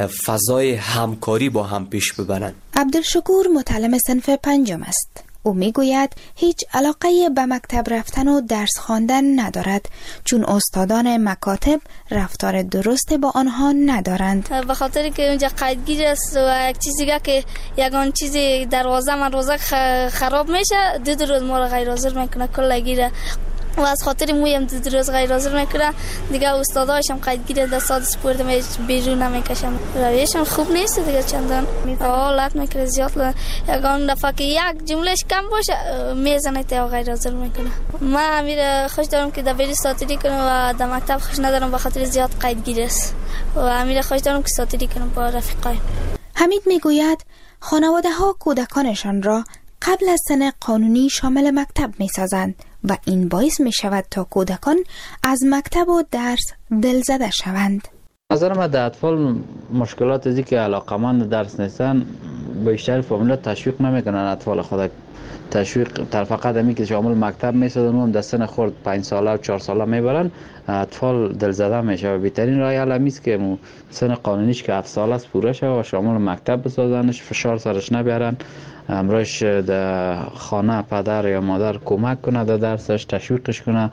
فضای همکاری با هم پیش ببرن. عبدالشکور متعلم صنف 5 است. او میگوید هیچ علاقه به مکتب رفتن و درس خواندن ندارد، چون استادان مکاتب رفتار درست با آنها ندارند. به خاطر که اونجا قیدگیر است و یک چیزی که یگان چیزی دروازه من روزه خراب میشه، 2 روز ما رو غیر حاضر میکنه کل گیره و از خاطر مویم 2 روز غیر حاضر میکنه دیگه. استاداشم قیدگیر در ساعت سپورت بیرون نمیکشم، رویشم خوب نیست دیگه، چندان حالت میکنه زیاد. یگان دفعه که یک جملهش کم باشه میزنه تا غیر حاضر میکنه. من امیر خوش دارم که در بیرون ساتری کنم و در مکتب خوش ندارم به خاطر زیاد قیدگیر است و امیر خوش دارم که ساتری کنم با رفیقای. حمید میگوید خانواده ها کودکانشان را قبل از سن قانونی شامل مکتب میسازند و این باعث می شود تا کودکان از مکتب و درس دلزده شوند. نظر من در اطفال مشکلات ازی که علاقمند درس نیستن بیشتر فامیلا تشویق نمیکنن اطفال خود. تشویق در فقط همی که شامل مکتب میسازن و در سن خورد 5 ساله و 4 ساله میبرن، اطفال دلزده میشه و بهترین راه حل همیست که سن قانونیش که 7 ساله است پوره شه و شامل مکتب بسازنش، فشار سرش نبیارن، امروش در خانه پدر یا مادر کمک کنه در درسش، تشویقش کنه،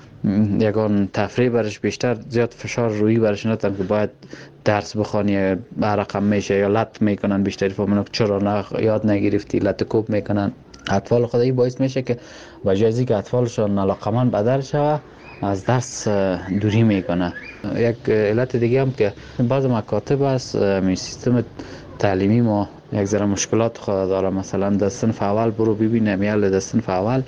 یکان تفریح برش بیشتر، زیاد فشار روی برش نتن که باید درس بخوانی برقم میشه یا لط میکنن. بیشتری فهمونو چرا یاد نگرفتی، لط کوب میکنن اطفال خودی. باعث میشه که وجازی که اطفالشون علاقمند به درس شوه از درس دوری میکنه. یک علت دیگه هم که بعض مکاتب است می سیستم تعلیمی ما یک ذره مشکلات خود داره. مثلا در صنف اول برو ببینه میال در صنف اول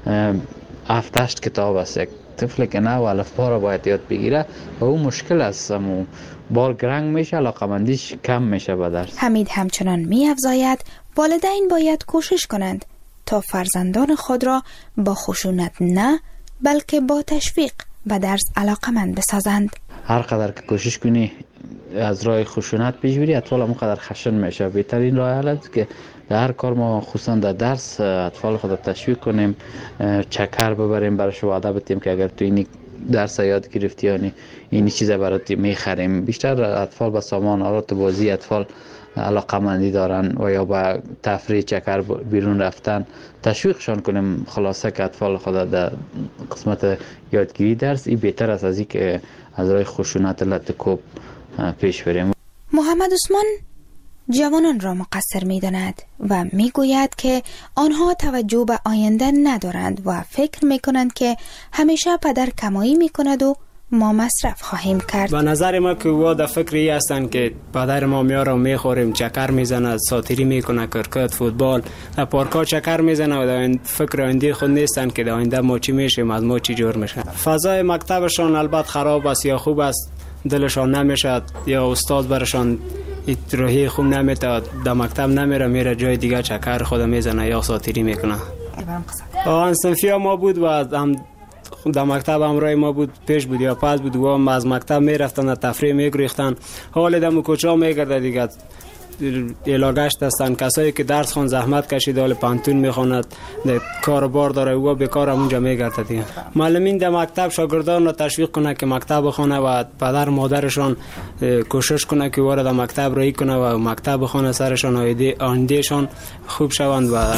7-8 کتاب است. یک طفل که نه الفبا را باید یاد بگیره و اون مشکل است، بار گرنگ میشه، علاقمندیش کم میشه به درس. حمید همچنان میافزاید والدین باید کوشش کنند تا فرزندان خود را با خشونت نه بلکه با تشویق به درس علاقمند بسازند. هر قدر که کوشش کنی از راه خشونت پیش بری، اطفال هم قدر خشن میشه. بهترین راه حل است که در هر کار ما خصوصا در درس اطفال خود تشویق کنیم، چکر ببریم، برش وعده بدیم که اگر تو این درس یاد گرفتی یعنی این چیزا برات میخریم. بیشتر اطفال به سامان آلات بازی اطفال علاقمندی دارن و یا با تفریح چکر بیرون رفتن تشویقشان کنیم. خلاصه که اطفال خود در قسمت یادگیری درس این بهتر است از این که از راه خشونت لطکوب پیش بریم. محمد عثمان جوانان را مقصر می داند و می گوید که آنها توجه به آینده ندارند و فکر می کنند که همیشه پدر کمایی می کند و ما مصرف خواهیم کرد. به نظر ما که او در فکری هستند که پدر ما میاره و میخوریم، چکر میزنه، ساتیری میکنه، کرکت، فوتبال، در پارکا چکر میزنه و در فکر آینده خود نیستند که در آینده ما چی میشیم، از ما چی جور میشه. فضای مکتبشان البته خراب است یا خوب است، دلشان نمیشد یا استاد برشان روحی خوب نمیتاد، در مکتب نمیره، میره جای دیگه چکر خود میزنه یا ساتیری میکنه. آن صنفی ما بود و هم در مکتب همراه ما بود، پیش بود یا پس بود و هم از مکتب میرفتن تفریح میگریختن. حال دم کوچا میگرده دیگه علاقه‌اش هستن. کسایی که درس خون زحمت کشیده حال پانتون میخواند، کار بار داره و بیکار اونجا میگرده دیگه. معلمین در مکتب شاگردان را تشویق کنه که مکتب بخونه و پدر مادرشان کوشش کنه که وارد مکتب رایی کنه و مکتب بخونه، سرشان آیندهشان خوب شوند. و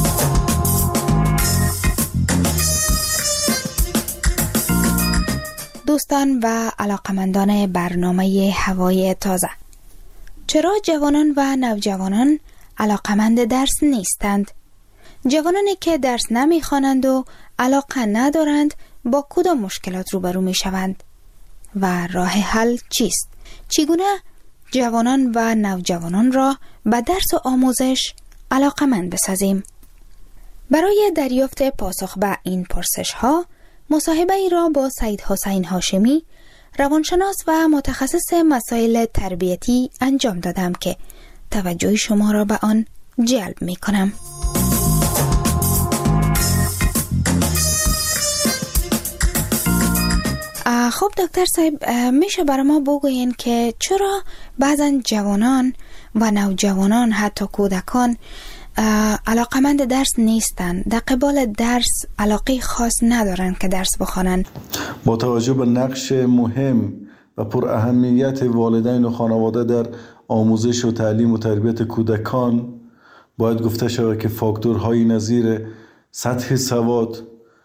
دوستان و علاقمندان برنامه هوای تازه، چرا جوانان و نوجوانان علاقمند درس نیستند؟ جوانانی که درس نمیخوانند و علاقه ندارند با کدام مشکلات روبرو میشوند و راه حل چیست؟ چگونه جوانان و نوجوانان را به درس و آموزش علاقمند بسازیم؟ برای دریافت پاسخ به این پرسش ها مصاحبه ای را با سید حسین هاشمی، روانشناس و متخصص مسائل تربیتی انجام دادم که توجه شما را به آن جلب می کنم. خب دکتر صاحب، میشه برای ما بگوین که چرا بعضا جوانان و نوجوانان حتی کودکان علاقمند درس نیستند، در قبال درس علاقه خاص ندارند که درس بخوانند؟ با توجه به نقش مهم و پر اهمیت والدین و خانواده در آموزش و تعلیم و تربیت کودکان باید گفته شود که فاکتورهای نظیر سطح سواد،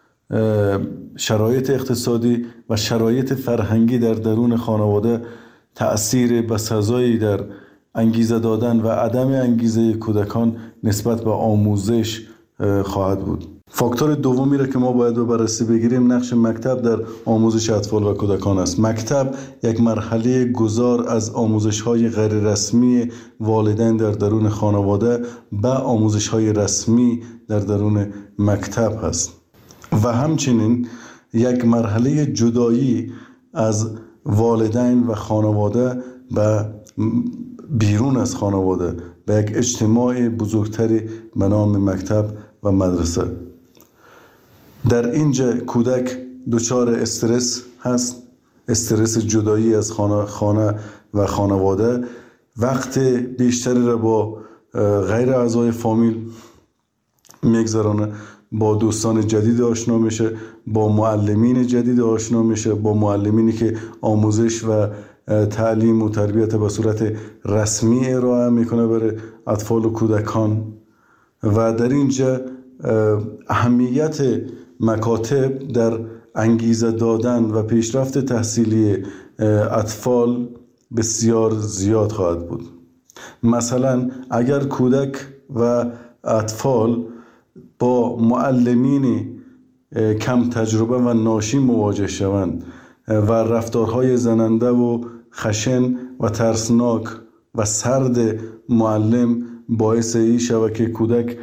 شرایط اقتصادی و شرایط فرهنگی در درون خانواده تأثیر بسزایی در انگیزه دادن و عدم انگیزه کودکان نسبت به آموزش خواهد بود. فاکتور دومی را که ما باید به بررسی بگیریم نقش مکتب در آموزش اطفال و کودکان است. مکتب یک مرحله گذار از آموزش‌های غیر رسمی والدین در درون خانواده به آموزش‌های رسمی در درون مکتب است و همچنین یک مرحله جدایی از والدین و خانواده به بیرون از خانواده به یک اجتماع بزرگتری به نام مکتب و مدرسه. در اینجا کودک دچار استرس هست، استرس جدایی از خانه و خانواده، وقت بیشتری را با غیر اعضای فامیل میگذرانه، با دوستان جدید آشنا میشه، با معلمین جدید آشنا میشه، با معلمینی که آموزش و تعلیم و تربیت به صورت رسمی ارائه میکنه برای اطفال و کودکان. و در اینجا اهمیت مکاتب در انگیزه دادن و پیشرفت تحصیلی اطفال بسیار زیاد خواهد بود. مثلا اگر کودک و اطفال با معلمین کم تجربه و ناشی مواجه شوند و رفتارهای زننده و خشن و ترسناک و سرد معلم باعث این شود که کودک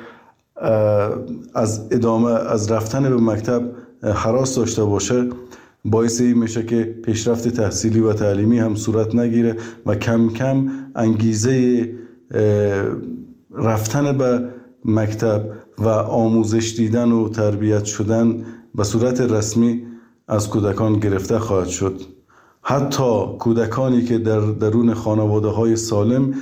از رفتن به مکتب هراس داشته باشه، باعث این میشه که پیشرفت تحصیلی و تعلیمی هم صورت نگیره و کم کم انگیزه رفتن به مکتب و آموزش دیدن و تربیت شدن به صورت رسمی از کودکان گرفته خواهد شد. حتی کودکانی که در درون خانواده‌های سالم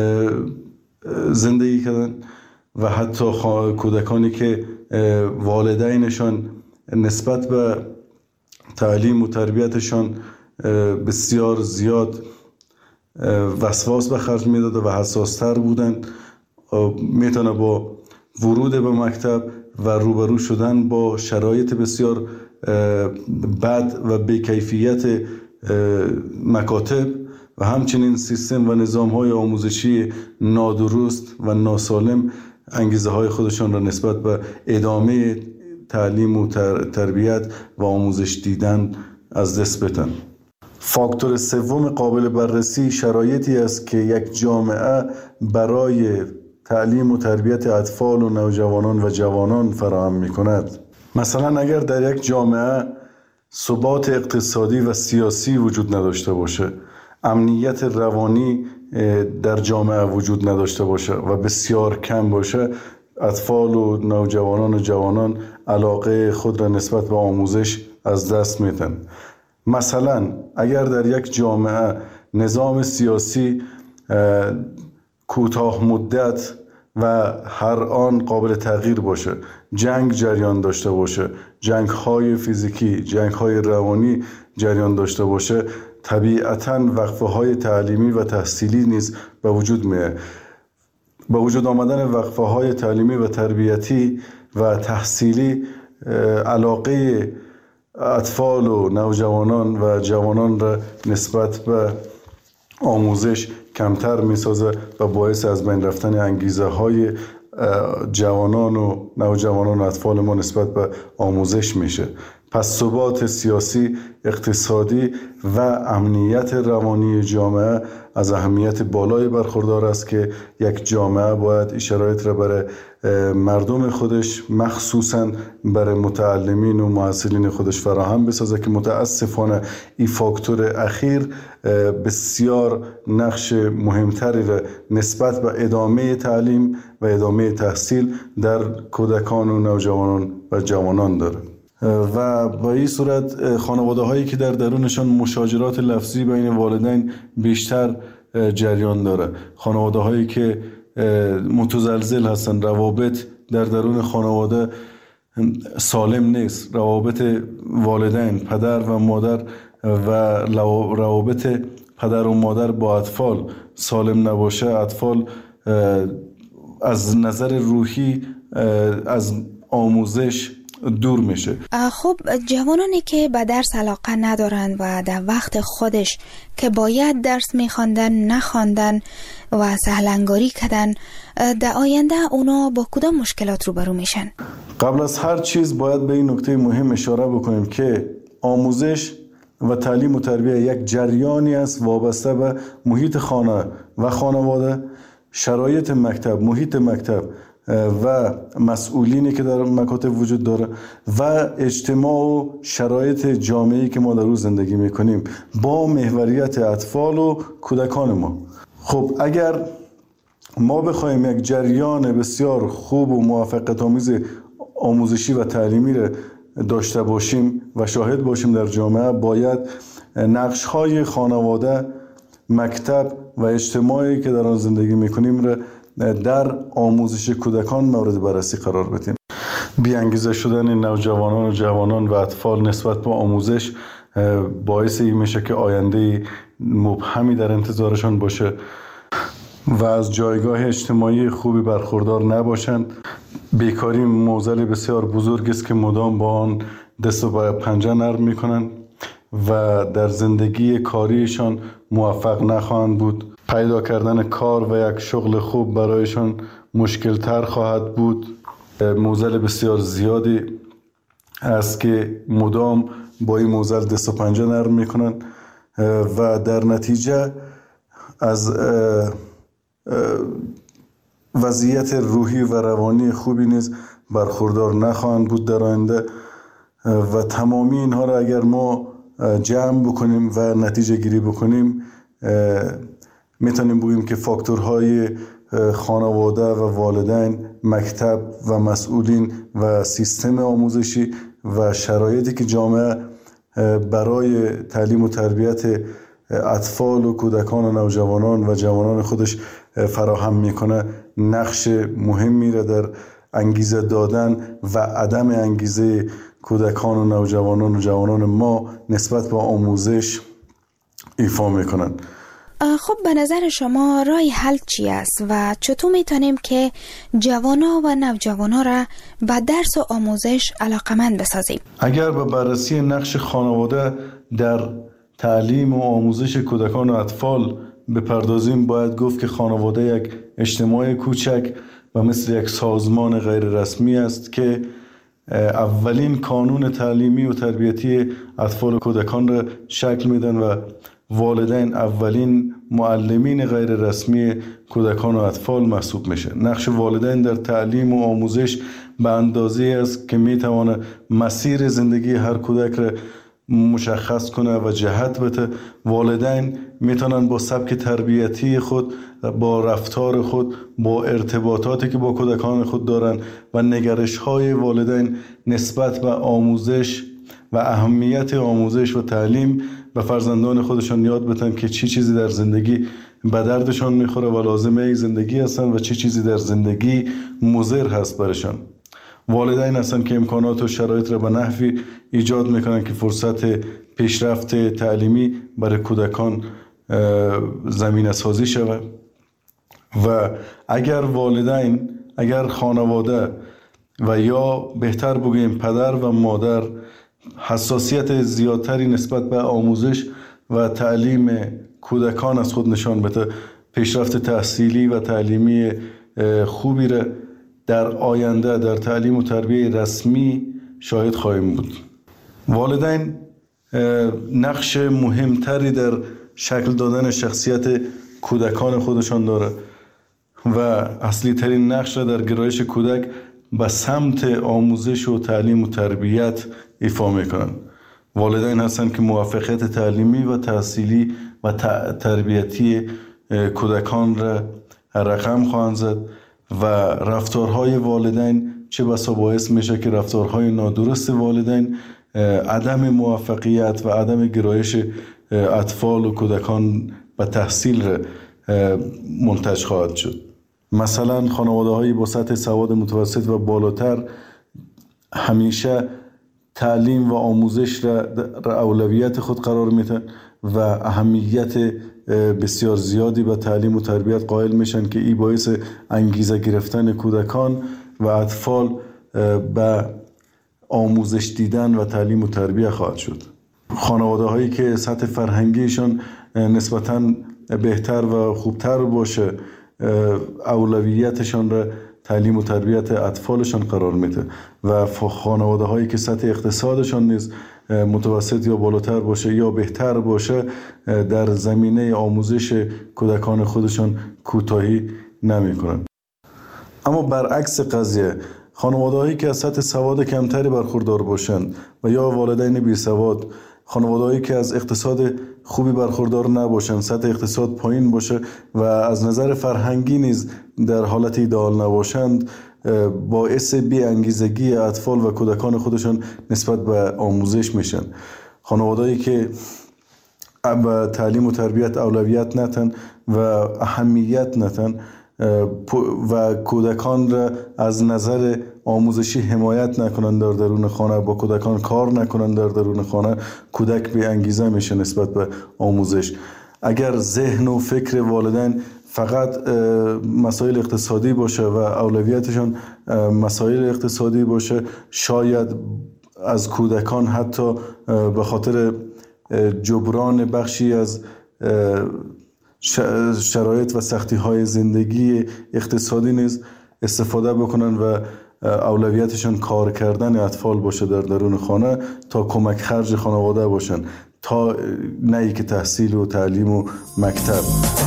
زندگی کردن و حتی کودکانی که والدینشان نسبت به تعلیم و تربیتشان بسیار زیاد وسواس به خرج میداد و حساستر بودند، میتونه با ورود به مکتب و روبرو شدن با شرایط بسیار بد و بی‌کیفیت مکاتب و همچنین سیستم و نظام‌های آموزشی نادرست و ناسالم انگیزه های خودشان را نسبت به ادامه تعلیم و تربیت و آموزش دیدن از دست بدن. فاکتور سوم قابل بررسی شرایطی است که یک جامعه برای تعلیم و تربیت اطفال و نوجوانان و جوانان فراهم می کند. مثلا اگر در یک جامعه ثبات اقتصادی و سیاسی وجود نداشته باشه، امنیت روانی در جامعه وجود نداشته باشه و بسیار کم باشه، اطفال و نوجوانان و جوانان علاقه خود را نسبت به آموزش از دست میدن. مثلا اگر در یک جامعه نظام سیاسی کوتاه مدت و هر آن قابل تغییر باشه، جنگ جریان داشته باشه، جنگ های فیزیکی، جنگ های روانی جریان داشته باشه، طبیعتاً وقفه های تعلیمی و تحصیلی نیز به وجود میاد. با وجود آمدن وقفه های تعلیمی و تربیتی و تحصیلی، علاقه اطفال و نوجوانان و جوانان را نسبت به آموزش کمتر میسازه و باعث از بین رفتن انگیزه های جوانان و نوجوانان و اطفال ما نسبت به آموزش میشه. پس ثبات سیاسی، اقتصادی و امنیت روانی جامعه از اهمیت بالای برخوردار است که یک جامعه باید این شرایط را برای مردم خودش، مخصوصاً برای متعلمین و محصلین خودش فراهم بسازه که متاسفانه این فاکتور اخیر بسیار نقش مهمتری را نسبت به ادامه تعلیم و ادامه تحصیل در کودکان و نوجوانان و جوانان داره. و با این صورت خانواده هایی که در درونشان مشاجرات لفظی بین والدین بیشتر جریان داره، خانواده هایی که متزلزل هستن، روابط در درون خانواده سالم نیست، روابط والدین، پدر و مادر و روابط پدر و مادر با اطفال سالم نباشه، اطفال از نظر روحی از آموزش دور میشه. خب جوانانی که به درس علاقه ندارند و در وقت خودش که باید درس میخواندن نخواندن و سهلنگاری کردن، در آینده اونا با کدام مشکلات روبرو میشن؟ قبل از هر چیز باید به این نکته مهم اشاره بکنیم که آموزش و تعلیم و تربیت یک جریانی است وابسته به محیط خانه و خانواده، شرایط مکتب، محیط مکتب و مسئولینی که در مکاتب وجود داره و اجتماع و شرایط جامعه‌ای که ما در روز زندگی میکنیم با محوریت اطفال و کودکان ما. خب اگر ما بخوایم یک جریان بسیار خوب و موفقیت‌آمیز آموزشی و تعلیمی را داشته باشیم و شاهد باشیم در جامعه، باید نقش‌های خانواده، مکتب و اجتماعی که در آن زندگی میکنیم را در آموزش کودکان مورد بررسی قرار بدیم. بی‌انگیزه شدن نوجوانان و جوانان و اطفال نسبت به آموزش باعث این میشه که آینده مبهمی در انتظارشان باشه و از جایگاه اجتماعی خوبی برخوردار نباشند. بیکاری معضل بسیار بزرگ است که مدام با آن دست و پنجه نرم میکنند و در زندگی کاریشان موفق نخواهند بود. پیدا کردن کار و یک شغل خوب برایشان مشکل تر خواهد بود. معضل بسیار زیادی است که مدام با این معضل دست و پنجه نرم میکنن و در نتیجه از وضعیت روحی و روانی خوبی نیز برخوردار نخواهند بود در آینده. و تمامی اینها را اگر ما جمع بکنیم و نتیجه گیری بکنیم، میتونیم بگوییم که فاکتورهای خانواده و والدین مکتب و مسئولین و سیستم آموزشی و شرایطی که جامعه برای تعلیم و تربیت اطفال و کودکان و نوجوانان و جوانان خودش فراهم میکنه نقش مهمی را در انگیزه دادن و عدم انگیزه کودکان و نوجوانان و جوانان ما نسبت به آموزش ایفا میکنن. خب به نظر شما راه حل چی است و چطور میتونیم که جوانا و نوجوانا را به درس و آموزش علاقمند بسازیم؟ اگر به بررسی نقش خانواده در تعلیم و آموزش کودکان و اطفال بپردازیم، باید گفت که خانواده یک اجتماع کوچک و مثل یک سازمان غیر رسمی است که اولین کانون تعلیمی و تربیتی اطفال و کودکان را شکل میدن و والدین اولین معلمین غیر رسمی کودکان و اطفال محسوب میشه. نقش والدین در تعلیم و آموزش به اندازه است که میتونه مسیر زندگی هر کودک را مشخص کنه و جهت بده. والدین میتونن با سبک تربیتی خود، با رفتار خود، با ارتباطاتی که با کودکان خود دارن و نگرش های والدین نسبت به آموزش و اهمیت آموزش و تعلیم به فرزندان خودشان یاد بدن که چی چیزی در زندگی به دردشان میخوره و لازمه زندگی هستن و چی چیزی در زندگی مضر هست برشان. والدین هستن که امکانات و شرایط را به نحوی ایجاد میکنن که فرصت پیشرفت تعلیمی برای کودکان زمینه سازی شود و اگر والدین، اگر خانواده و یا بهتر بگوییم پدر و مادر حساسیت زیادتری نسبت به آموزش و تعلیم کودکان از خود نشان بده، پیشرفت تحصیلی و تعلیمی خوبی را در آینده در تعلیم و تربیت رسمی شاهد خواهیم بود. والدین نقش مهمتری در شکل دادن شخصیت کودکان خودشان داره و اصلی ترین نقش را در گرایش کودک به سمت آموزش و تعلیم و تربیت ایفا میکنن. والدین هستند که موفقیت تعلیمی و تحصیلی و تربیتی کودکان را رقم خواهند زد و رفتارهای والدین چه بسا باعث میشه که رفتارهای نادرست والدین عدم موفقیت و عدم گرایش اطفال و کودکان به تحصیل را منتج خواهد شد. مثلا خانواده هایی با سطح سواد متوسط و بالاتر همیشه تعلیم و آموزش را اولویت خود قرار میدن و اهمیت بسیار زیادی به تعلیم و تربیت قائل میشن که این باعث انگیزه گرفتن کودکان و اطفال به آموزش دیدن و تعلیم و تربیت خواهد شد. خانواده هایی که سطح فرهنگیشان نسبتاً بهتر و خوبتر باشه اولویتشان را تعلیم و تربیت اطفالشان قرار میده و خانواده هایی که سطح اقتصادشان نیز متوسط یا بالاتر باشه یا بهتر باشه در زمینه آموزش کودکان خودشان کوتاهی نمی کنند. اما برعکس قضیه خانواده هایی که از سطح سواد کمتری برخوردار باشند و یا والدین بی سواد، خانواده هایی که از اقتصاد خوبی برخوردار نباشند، سطح اقتصاد پایین باشه و از نظر فرهنگی نیز در حالت ایدئال نباشند، باعث بی انگیزگی اطفال و کودکان خودشان نسبت به آموزش میشن. خانوادهایی که به تعلیم و تربیت اولویت نتن و اهمیت نتن و کودکان را از نظر آموزشی حمایت نکنند در درون خانه، با کودکان کار نکنند در درون خانه، کودک بی انگیزه میشه نسبت به آموزش. اگر ذهن و فکر والدین فقط مسائل اقتصادی باشه و اولویتشان مسائل اقتصادی باشه، شاید از کودکان حتی به خاطر جبران بخشی از شرایط و سختی های زندگی اقتصادی نیز استفاده بکنن و اولویتشان کار کردن اطفال باشه در درون خانه تا کمک خرج خانواده باشن، تا نه که تحصیل و تعلیم و مکتب.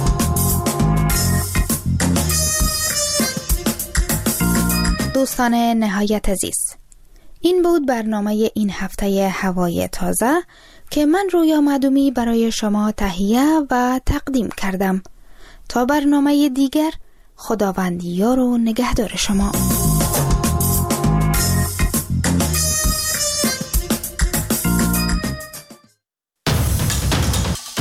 دوستان نهایت عزیز، این بود برنامه این هفته هوای تازه که من رویا معدومی برای شما تهیه و تقدیم کردم. تا برنامه دیگر، خداوند یار و نگهدار شما.